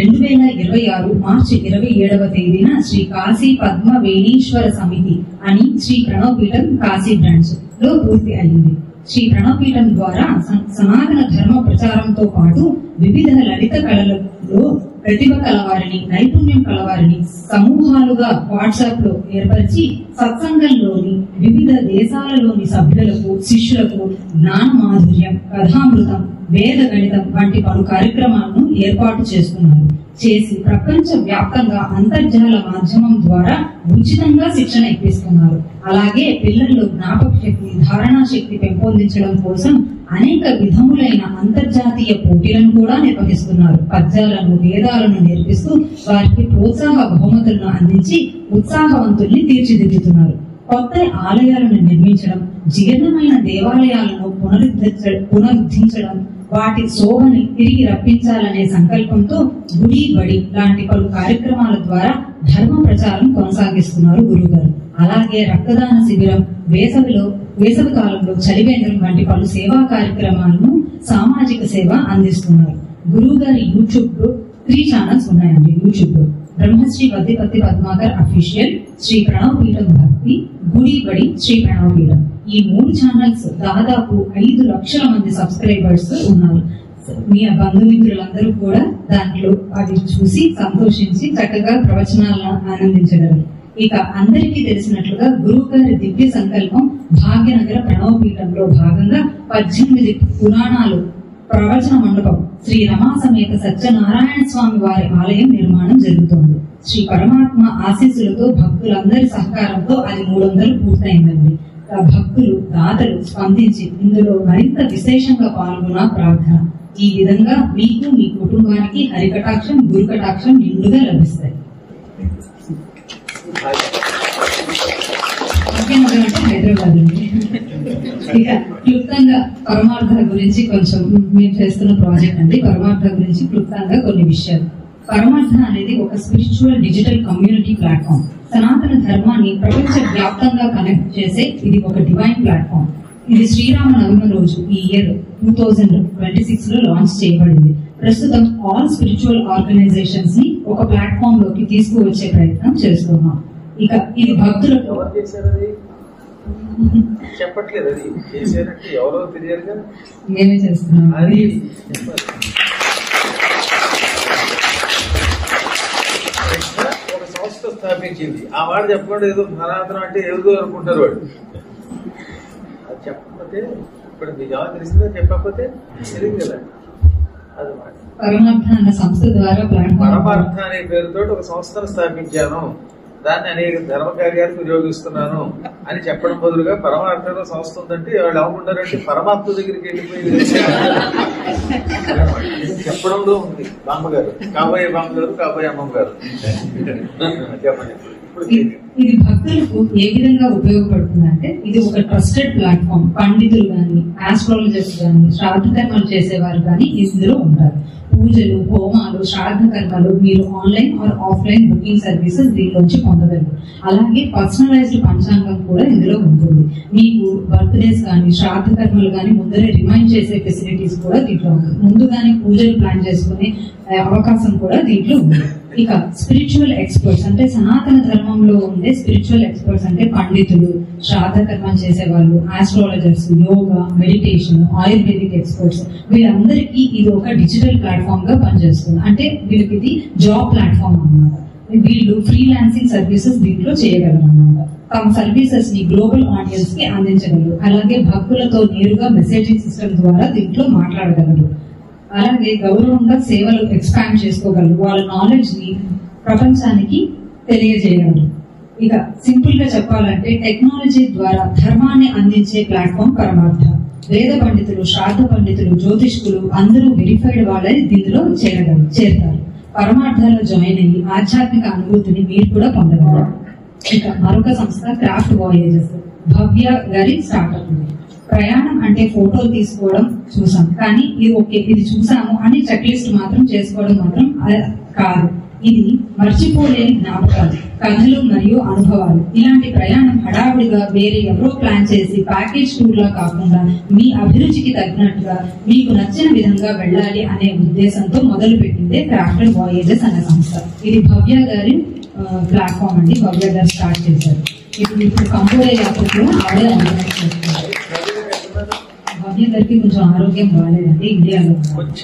2026 మార్చి 27వ తేదీన శ్రీ కాశీ పద్మ వేణీశ్వర సమితి అని శ్రీ ప్రణవపీఠం కాశీ బ్రాంచ్ లో పూర్తి అయింది. శ్రీ ప్రణవపీఠం ద్వారా సనాతన ధర్మ ప్రచారంతో పాటు వివిధ లలిత కళలలో ప్రతిభ కలవారిని, నైపుణ్యం కలవారిని సమూహాలుగా వాట్సాప్ లో ఏర్పరిచి సత్సంగంలోని వివిధ దేశాలలోని సభ్యులకు, శిష్యులకు జ్ఞాన మాధుర్యం, కథామృతం, వేద గణితం వంటి పలు కార్యక్రమాలను ఏర్పాటు చేసి ప్రపంచ వ్యాప్తంగా అంతర్జాల మాధ్యమం ద్వారా ఉచితంగా శిక్షణ ఇప్పిస్తున్నారు. అలాగే పిల్లల్లో జ్ఞాపక శక్తి, ధారణా శక్తి పెంపొందించడం కోసం అనేక విధములైన అంతర్జాతీయ పోటీలను కూడా నిర్వహిస్తున్నారు. పద్యాలను, వేదాలను నేర్పిస్తూ వారికి ప్రోత్సాహ బహుమతులను అందించి ఉత్సాహవంతుల్ని తీర్చిదిద్దుతున్నారు. కొత్త ఆలయాలను నిర్మించడం, జీర్ణమైన దేవాలయాలను పునరుద్ధరించడం, వాటి శోభని తిరిగి రప్పించాలనే సంకల్పంతో గుడి బడి లాంటి పలు కార్యక్రమాల ద్వారా ధర్మ ప్రచారం కొనసాగిస్తున్నారు గురుగారు. అలాగే రక్తదాన శిబిరం, వేసవి కాలంలో చలివేంద్రం వంటి పలు సేవా కార్యక్రమాలను, సామాజిక సేవ అందిస్తున్నారు. గురువు గారి యూట్యూబ్ లో 3 ఛానల్స్ ఉన్నాయండి. యూట్యూబ్ లో బ్రహ్మశ్రీ వద్దిపత్తి పద్మాకర్ అఫీషియల్, శ్రీ ప్రణవపీఠం భక్తి, గుడి బడి శ్రీ ప్రణవపీఠం. ఈ 3 ఛానల్స్ దాదాపు 5 లక్షల మంది సబ్స్క్రైబర్స్ ఉన్నారు. మీ బంధుమిత్రులందరూ కూడా దాంట్లో అది చూసి సంతోషించి చక్కగా ప్రవచనాలను ఆనందించగలరు. ఇక అందరికీ తెలిసినట్లుగా గురువు గారి దివ్య సంకల్పం భాగ్యనగర ప్రణవపీఠంలో భాగంగా 18 పురాణాలు ప్రవచన మండపం, శ్రీ రమా సమేత సత్యనారాయణ స్వామి వారి ఆలయం నిర్మాణం జరుగుతోంది. శ్రీ పరమాత్మ ఆశీస్సులతో భక్తులందరి సహకారంతో అది 300 పూర్తయిందండి. భక్తులు, దాతలు స్పందించి ఇందులో మరింత విశేషంగా పాల్గొన్న ప్రార్థన. ఈ విధంగా మీకు, మీ కుటుంబానికి హరికటాక్షం, గురు కటాక్షం నిండుగా లభిస్తాయి. హైదరాబాద్ అండి. ఇక క్లుప్తంగా పరమార్థ గురించి కొంచెం మేము చేస్తున్న ప్రాజెక్ట్ అండి. పరమార్థ గురించి క్లుప్తంగా కొన్ని విషయాలు. పరమార్థ అనేది ఒక స్పిరిచువల్ డిజిటల్ కమ్యూనిటీ ప్లాట్ఫామ్. సనాతన ధర్మాన్ని ప్రపంచ వ్యాప్తంగా కనెక్ట్ చేసే ఇది ఒక డివైన్ ప్లాట్ఫామ్. ఇది శ్రీరామ నవమి రోజు ఈ ఇయర్ 2026 లో లాంచ్ చేయబడింది. ప్రస్తుతం ఆల్ స్పిరిచువల్ ఆర్గనైజేషన్స్ ని ఒక ప్లాట్ఫామ్ లోకి తీసుకువచ్చే ప్రయత్నం చేస్తున్నాం. ఇక ఇది భక్తులకు చెప్పట్లేదు, అది చేసేటట్టు ఎవరో తెలియదు, మేమే చేస్తున్నాం. అది ఒక సంస్థ స్థాపించింది. ఆ మాట చెప్పకుండా ఏదో సనాతనం అంటే ఏదో అనుకుంటారు వాడు. అది చెప్పకపోతే ఇప్పుడు మీకు ఎవరు తెలిసిందో చెప్పకపోతే తెలియదు కదా. అది పరమార్థ అన్న సంస్థ ద్వారా పరమార్థ అనే పేరుతో ఒక సంస్థను స్థాపించాను, దాన్ని అనేక ధర్మ కార్యాలకు వినియోగిస్తున్నాను అని చెప్పడం బదులుగా పరమార్థంలో సంస్థ ఉందంటే వాళ్ళు ఏమనుకుంటారంటే పరమాత్మ దగ్గరికి వెళ్ళిపోయి చెప్పడంలో ఉంది. బామ్మగారు, కాబోయే బామ్మగారు, కాబోయే అమ్మగారు చెప్పండి. ఇది భక్తులకు ఏ విధంగా ఉపయోగపడుతుందంటే ఇది ఒక ట్రస్టెడ్ ప్లాట్ఫామ్. పండితులు గాని, ఆస్ట్రాలజర్స్ గాని, శ్రాద్ధ కర్మలు చేసేవారు గాని ఇందులో ఉంటారు. పూజలు, హోమాలు, శ్రాద్ధ కర్మలు మీరు online or offline booking services దీనిలోంచి పొందగలరు. అలాగే పర్సనలైజ్డ్ పంచాంగం కూడా ఇందులో ఉంటుంది. మీకు బర్త్డేస్ కానీ, శ్రాద్ధ కర్మలు కానీ ముందరే రిమైండ్ చేసే ఫెసిలిటీస్ కూడా దీంట్లో ఉంటుంది. ముందుగానే పూజలు ప్లాన్ చేసుకునే అవకాశం కూడా దీంట్లో ఉంది. ఇక స్పిరిచువల్ ఎక్స్పర్ట్స్ అంటే సనాతన ధర్మంలో ఉండే స్పిరిచువల్ ఎక్స్పర్ట్స్ అంటే పండితులు, శ్రాద్ధ కర్మం చేసేవాళ్ళు, astrologers, yoga, meditation, ayurvedic experts, వీళ్ళందరికీ ఇది ఒక డిజిటల్ ప్లాట్ఫామ్ గా పనిచేస్తుంది. అంటే వీళ్ళకి ఇది జాబ్ ప్లాట్ఫామ్ అన్నమాట. వీళ్ళు ఫ్రీలాన్సింగ్ సర్వీసెస్ దీంట్లో చేయగలరు అన్నమాట. తమ సర్వీసెస్ ని గ్లోబల్ ఆడియన్స్ కి అందించగలరు. అలాగే భక్తులతో నేరుగా మెసేజింగ్ సిస్టమ్ ద్వారా దీంట్లో మాట్లాడగలరు. అలాగే గౌరవంగా సేవలు ఎక్స్పాండ్ చేసుకోగలరు. వాళ్ళ నాలెడ్జ్ ని ప్రపంచానికి తెలియజేయగలరు. ఇక సింపుల్ గా చెప్పాలంటే టెక్నాలజీ ద్వారా ధర్మాన్ని అందించే ప్లాట్ఫామ్ పరమార్థ. వేద పండితులు, శ్రాద్ధ పండితులు, జ్యోతిష్కులు అందరూ వెరిఫైడ్ వాళ్ళని దీనిలో చేరతారు. పరమార్థాల్లో జాయిన్ అయ్యి ఆధ్యాత్మిక అనుభూతిని మీరు కూడా పొందగలరు. ఇక మరొక సంస్థ క్రాఫ్ట్ వాయేజెస్, భవ్య గారి స్టార్ట్అప్. ప్రయాణం అంటే ఫోటోలు తీసుకోవడం చూసాం, కానీ ఇది చూసాము అని చెక్ లిస్ట్ మాత్రం చేసుకోవడం మాత్రం కాదు. ఇది మర్చిపోలేని జ్ఞాపకాలు, కథలు మరియు అనుభవాలు. ఇలాంటి ప్రయాణం హడావుడిగా వేరే ఎవరో ప్లాన్ చేసి ప్యాకేజ్ టూర్ లా కాకుండా మీ అభిరుచికి తగినట్టుగా మీకు నచ్చిన విధంగా వెళ్ళాలి అనే ఉద్దేశంతో మొదలు పెట్టిందే క్రాఫ్టెడ్ వాయేజెస్ అనే సంస్థ. ఇది భవ్య గారి ప్లాట్ఫామ్ అండి. భవ్య గారు స్టార్ట్ చేశారు. ఇప్పుడు కంబోడియా యాత్రలో ఆవిడే ఆర్గనైజ్ చేస్తున్నారు. భవ్య గారికి కొంచెం ఆరోగ్యం బాగాలేదండి, ఇండియాలో.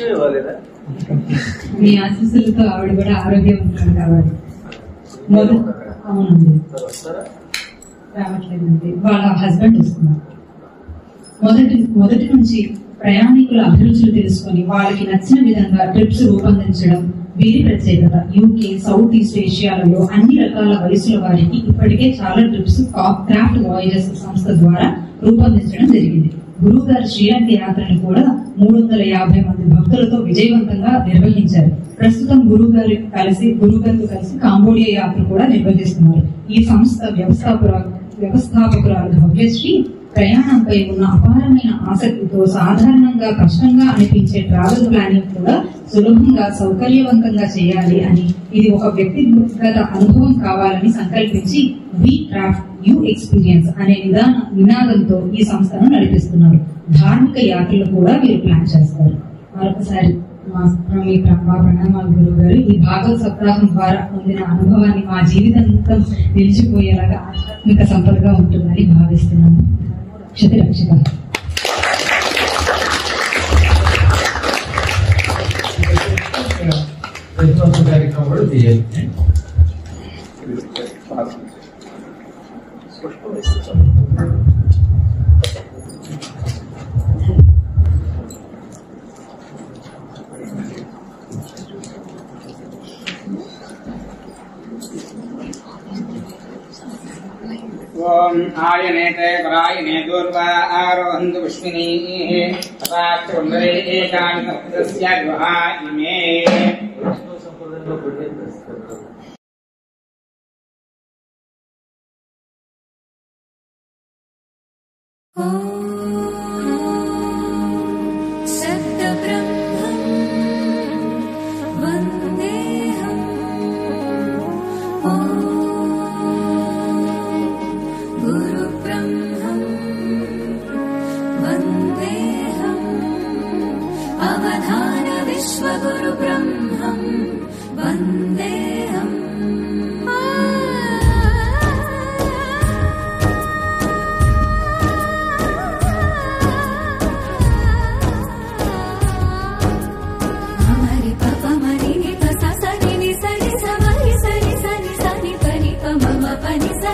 మీ ఆశీస్సులతో ఆవిడ కూడా ఆరోగ్యం ఉంటుంది కాబట్టి. అవునండి, రావట్లేదండి. వాళ్ళ హస్బెండ్ వస్తున్నారు. మొదటి నుంచి ప్రయాణికుల అభిరుచులు తెలుసుకొని వాళ్ళకి నచ్చిన విధంగా ట్రిప్స్ రూపొందించడం వీరి ప్రత్యేకత. యూకే, సౌత్ ఈస్ట్ ఏషియాలలో అన్ని రకాల వయసుల వారికి ఇప్పటికే చాలా ట్రిప్స్ క్రాఫ్ట్ వాయేజెస్ సంస్థ ద్వారా రూపొందించడం జరిగింది. గురువు గారి శ్రీలంక యాత్రను కూడా 350 మంది భక్తులతో విజయవంతంగా నిర్వహించారు. ప్రస్తుతం గురువు గారితో కలిసి కాంబోడియా యాత్ర కూడా నిర్వహిస్తున్నారు. ఈ సంస్థ వ్యవస్థాపకురాలు భవ్యశ్రీ ప్రయాణంపై ఉన్న అపారమైన ఆసక్తితో సాధారణంగా కష్టంగా అనిపించే ట్రావెల్ ప్లానింగ్ కూడా సులభంగా సౌకర్యవంతంగా చేయాలి అని, ఇది ఒక వ్యక్తిగత అనుభవం కావాలని సంకల్పించి వి క్రాఫ్ట్ యూ ఎక్స్పీరియన్స్ అనే నినాదంతో ఈ సంస్థను నడిపిస్తున్నారు. ధార్మిక యాత్రలు కూడా వీరు ప్లాన్ చేస్తారు. మరొకసారి మా ప్రణామాలు గురువు గారు. ఈ భాగవత సప్తాహం ద్వారా పొందిన అనుభవాన్ని మా జీవితాంతం నిలిచిపోయేలాగా ఆధ్యాత్మిక సంపదగా ఉంటుందని భావిస్తున్నాను. క్షతిరక్షిత. ओम आयनेते परायणे दूर्वा आरोहन्तु पुष्पिनीः तथाक्षुन्दरे एकान्तस्य गुहा इमे। विश्वगुरु ब्रह्मं वन्देऽहम्। हमारी पापा मरी नि पसा सनी नि सनी समरी सनी सनी सनी पनी पमा पनी सा।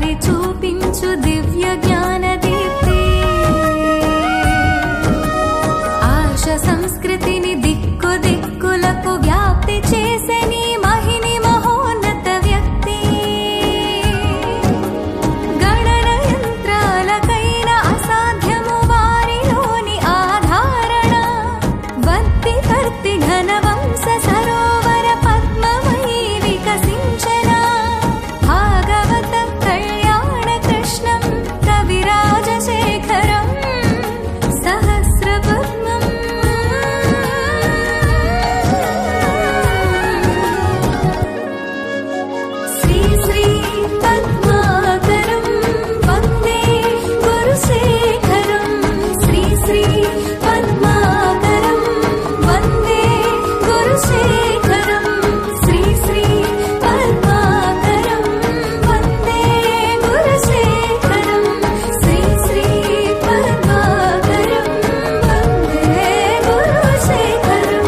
దారి చూపించు దివ్య జ్ఞాన దీప్తి. ఆర్ష సంస్కృతిని దిక్కు దిక్కులకు వ్యాప్తి చేసే నీ మహిని మహోన్నత వ్యక్తి. గణన యంత్రాలకైన అసాధ్యము వారిలోని ఆధారణ. వత్తి కర్తి ఘన వంశ సరోవర పద్మమై వికసించన. భాగవత కళ్యాణ కృష్ణం కవిరాజశేఖరం సహస్ర పద్మం. శ్రీ శ్రీ పద్మాకరం వందే గురుశేఖరం. శ్రీ శ్రీ పద్మాకరం వందే గురుశేఖరం. శ్రీ శ్రీ పద్మాకరం వందే గురుశేఖరం. శ్రీ శ్రీ పద్మాకరం వందే గురుశేఖరం.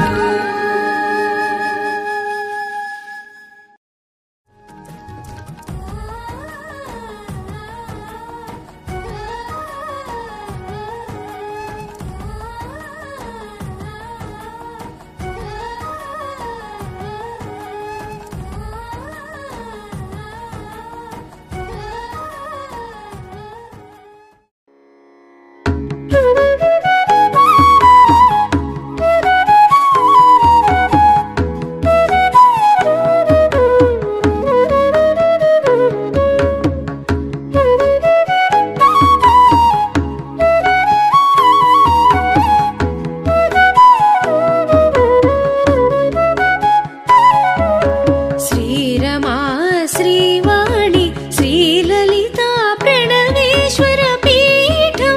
శ్రీరమా శ్రీవాణి శ్రీలలితా ప్రణవేశ్వర పీఠం.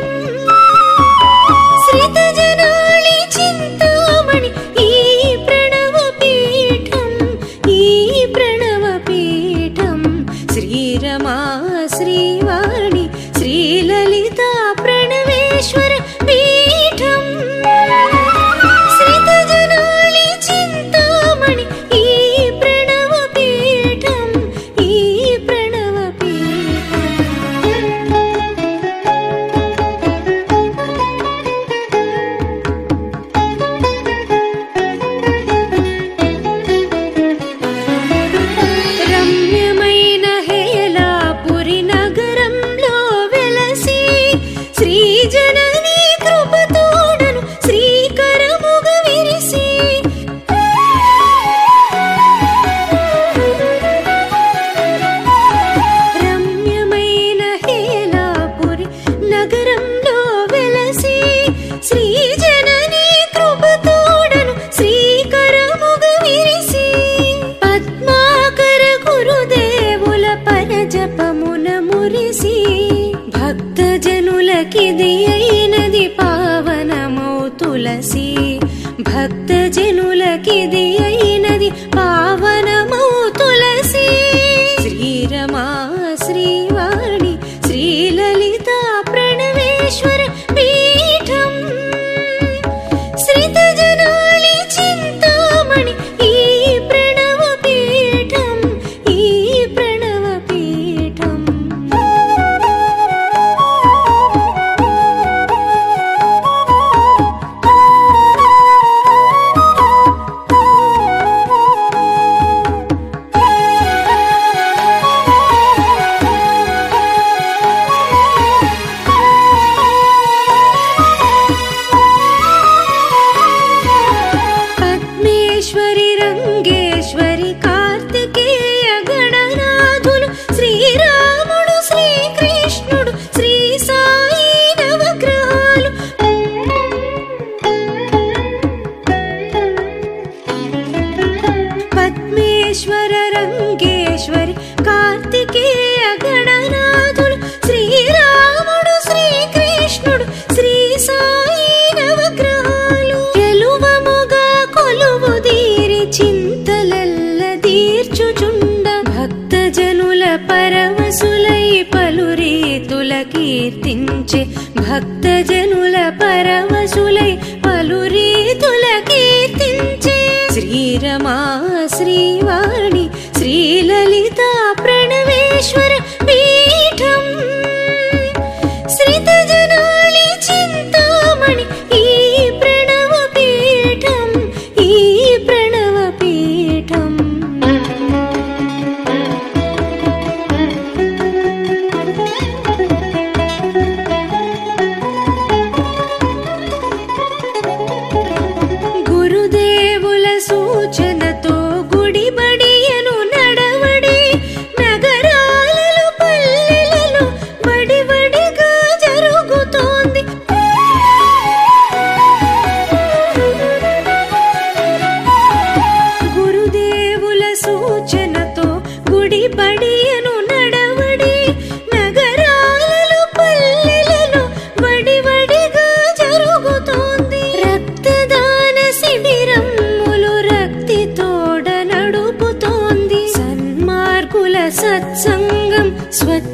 శ్రితజనాళి చింతామణి ఈ ప్రణవ పీఠం. ఈ ప్రణవ పీఠం. శ్రీరమా శ్రీవాణి శ్రీలలితా ప్రణవేశ్వర పీఠం. శ్రితజనాళి చింతామణి ఈ ప్రణవ పీఠం. ఈ ప్రణవ పీఠం. రమ్యమైన హేలాపురి నగరంలో వెలసి శ్రీజననీ కృపతోడను శ్రీకరముగ విరిసి. రమ్యమైన హేలాపురి నగరంలో వెలసి శ్రీజననీ కృపతోడను శ్రీకరముగ విరిసి. పద్మాకర గురుదేవుల పరజపమున మురిసి. భక్తజనులకిది అయినది పావనమౌ తులసి. భక్తజనులకిది అయినది పావనమౌ తులసి. శ్రీరమా శ్రీవాణి శ్రీలలితా ప్రణవేశ్వర పీఠం. శ్రితజనాళి చింతామణి ఈ ప్రణవ పీఠం. ఈ ప్రణవ పీఠం. పద్మేశ్వరి రంగేశ్వరి కార్తికేయ గణనాథులు. శ్రీరాముడు శ్రీకృష్ణుడు శ్రీ సాయి నవగ్రహాలు. పద్మేశ్వర రంగేశ్వరి కార్తికేయ గణనాథులు. శ్రీరాముడు శ్రీకృష్ణుడు శ్రీ సాయి నవగ్రహాలు. గెలువముగా కొలువు దీరి చింతలల్ల తీర్చుచుండ. భక్తజనుల పరవశులై పలురీతుల కీర్తించే. భక్తజనుల పరవశులై పలురీతుల కీర్తించే. శ్రీరమా శ్రీవాణి శ్రీలలితా ప్రణవేశ్వర పీఠం.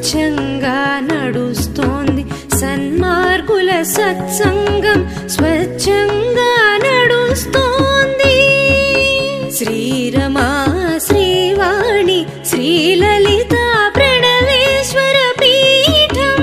స్వచ్ఛంగా నడుస్తోంది. సన్మార్గుల సత్సంగం స్వచ్ఛంగా నడుస్తోంది. శ్రీరమా శ్రీవాణి శ్రీలలిత ప్రణవేశ్వర పీఠం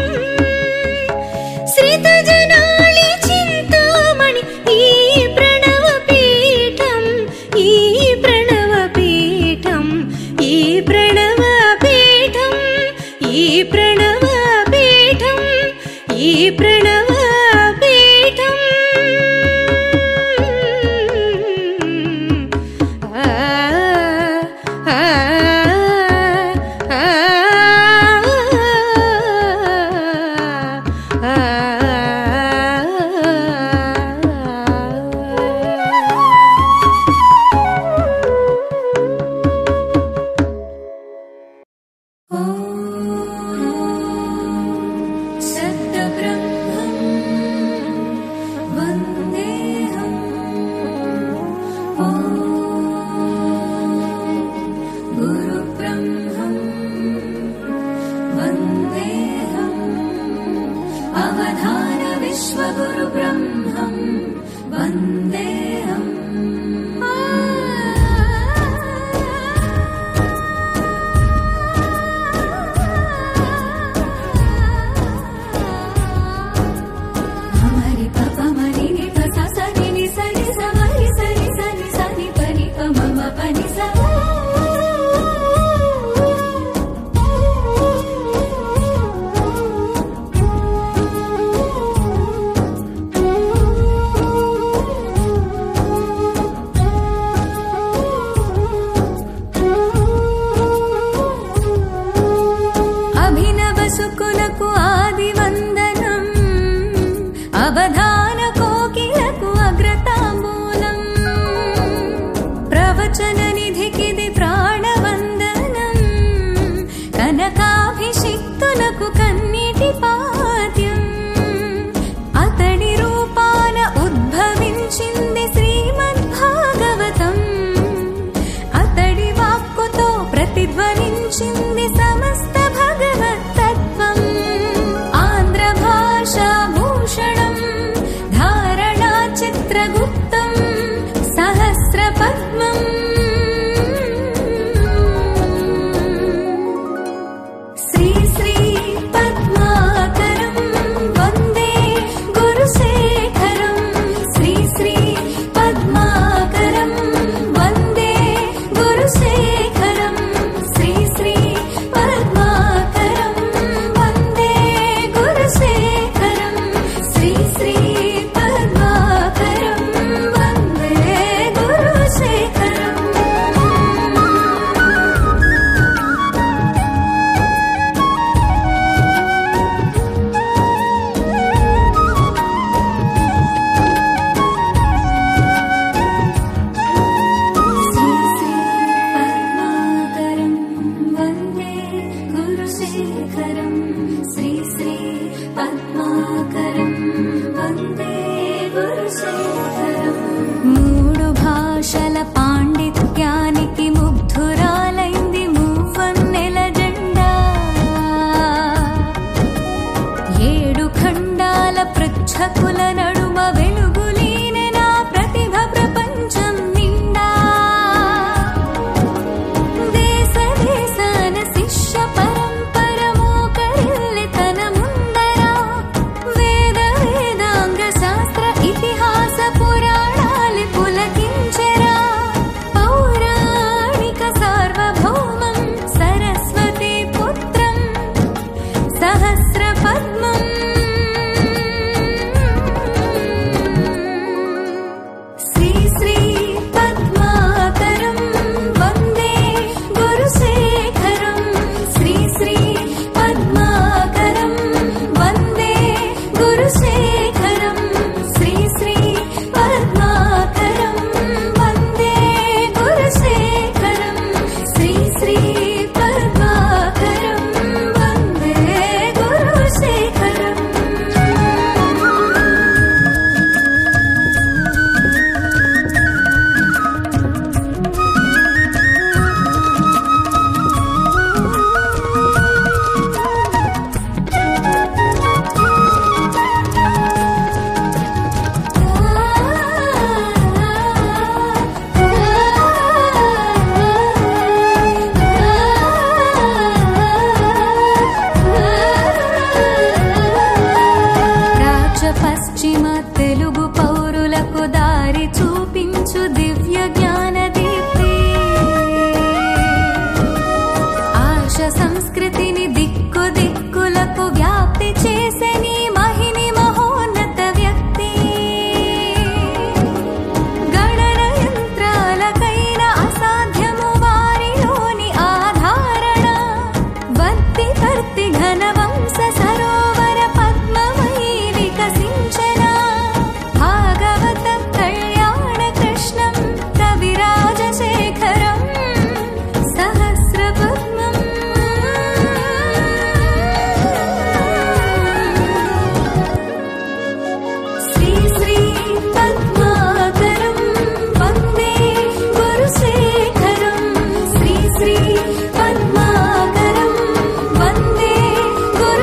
శ్రితజనాళి చింతామణి ఈ ప్రణవ పీఠం ఈ ప్రణవ పీఠం ఈ ప్రణవ పీఠం ఈ ప్రణవ పీఠం ఈ ప్రణవ పీఠం.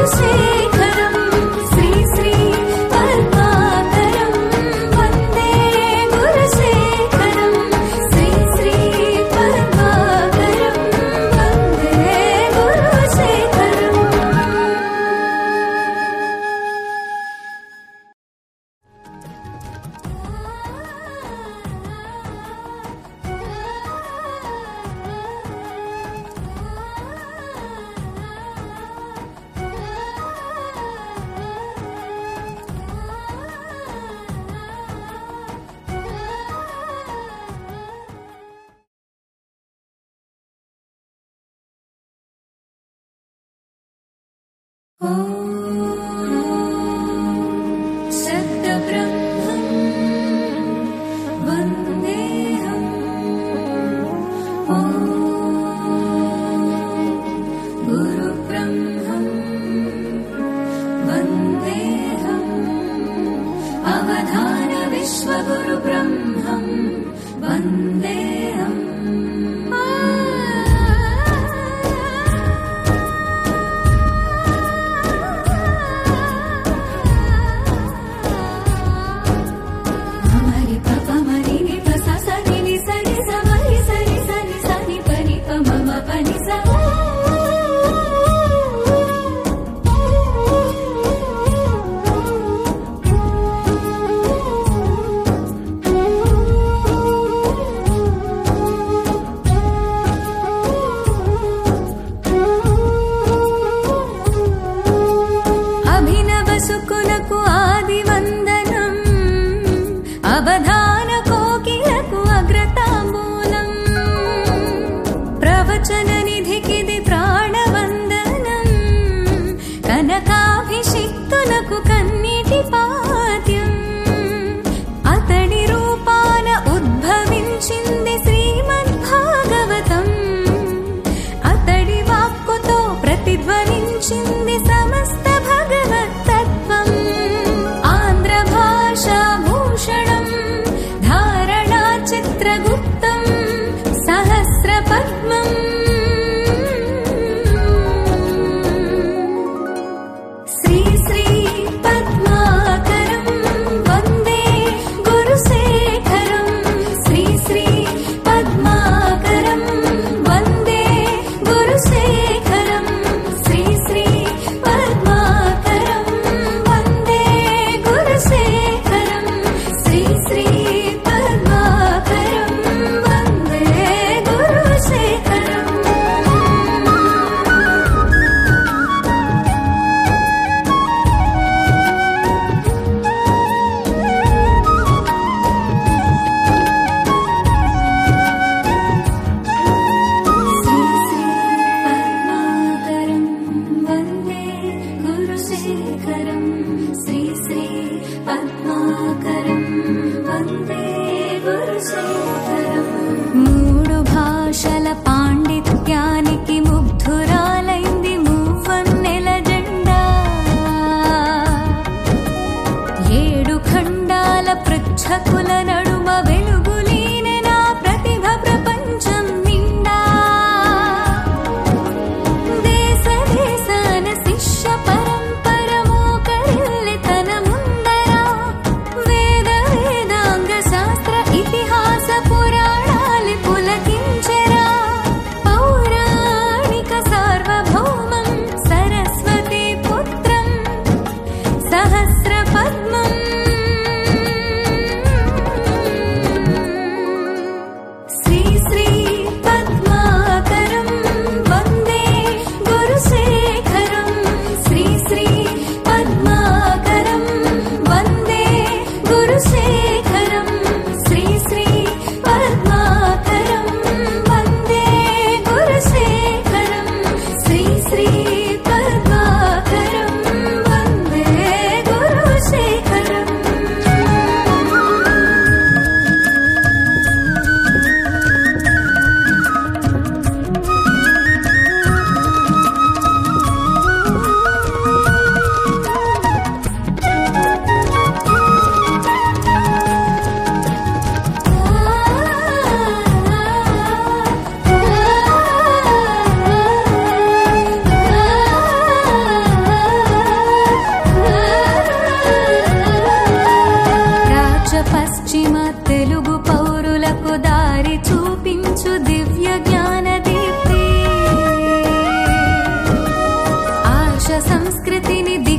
गुरुशेखरं श्री श्री पद्माकरं वन्दे गुरुशेखरं श्री श्री पद्माकरं वन्दे गुरुशेखरम्। शब्दब्रह्मं वन्देऽहम् गुरुब्रह्मं वन्देऽहम् अवधान विश्वगुरुब्रह्मं वन्देऽहम्। అభినవసుకునకు ఆదివందనం అవధాన కోకిలకు అగ్రతాంబూలం ప్రవచన నిధికిది ప్రాణవందనం కనకాభిషిక్తులకు కన్నీటి పాద్యం అతడి రూపాన ఉద్భవించింది శ్రీమద్భాగవతం అతడి వాక్కుతో ప్రతిధ్వనించింది సమస్త భగవత్తత్వం ఆంధ్ర భాషా భూషణం ధారణా చిత్రగుప్తం సహస్ర పద్మం శ్రీ శ్రీ పద్మాకరం వందే గురుశేఖరం శ్రీ శ్రీ పద్మాకరం వందే గురుశేఖరం శ్రీ శ్రీ పద్మాకరం వందే గురుశేఖరం శ్రీ శ్రీ పద్మాకరం వందే గురుశేఖరం। శ్రీ శ్రీ పద్మాకరం వందే గురుశేఖరం శ్రీ శ్రీ పద్మాకరం వందే గురుశేఖరం। మూడు భాషల పాండిత్యానికి ముగ్ధురాలైంది మూవన్నెల జెండా ఏడు ఖండాల పృచ్ఛకుల నడుమ వెలుగులీనెనా ప్రతిభ ప్రపంచం నిండా దేశ దేశాన శిష్య పరంపర మోకరిల్లి దిక్సూచిని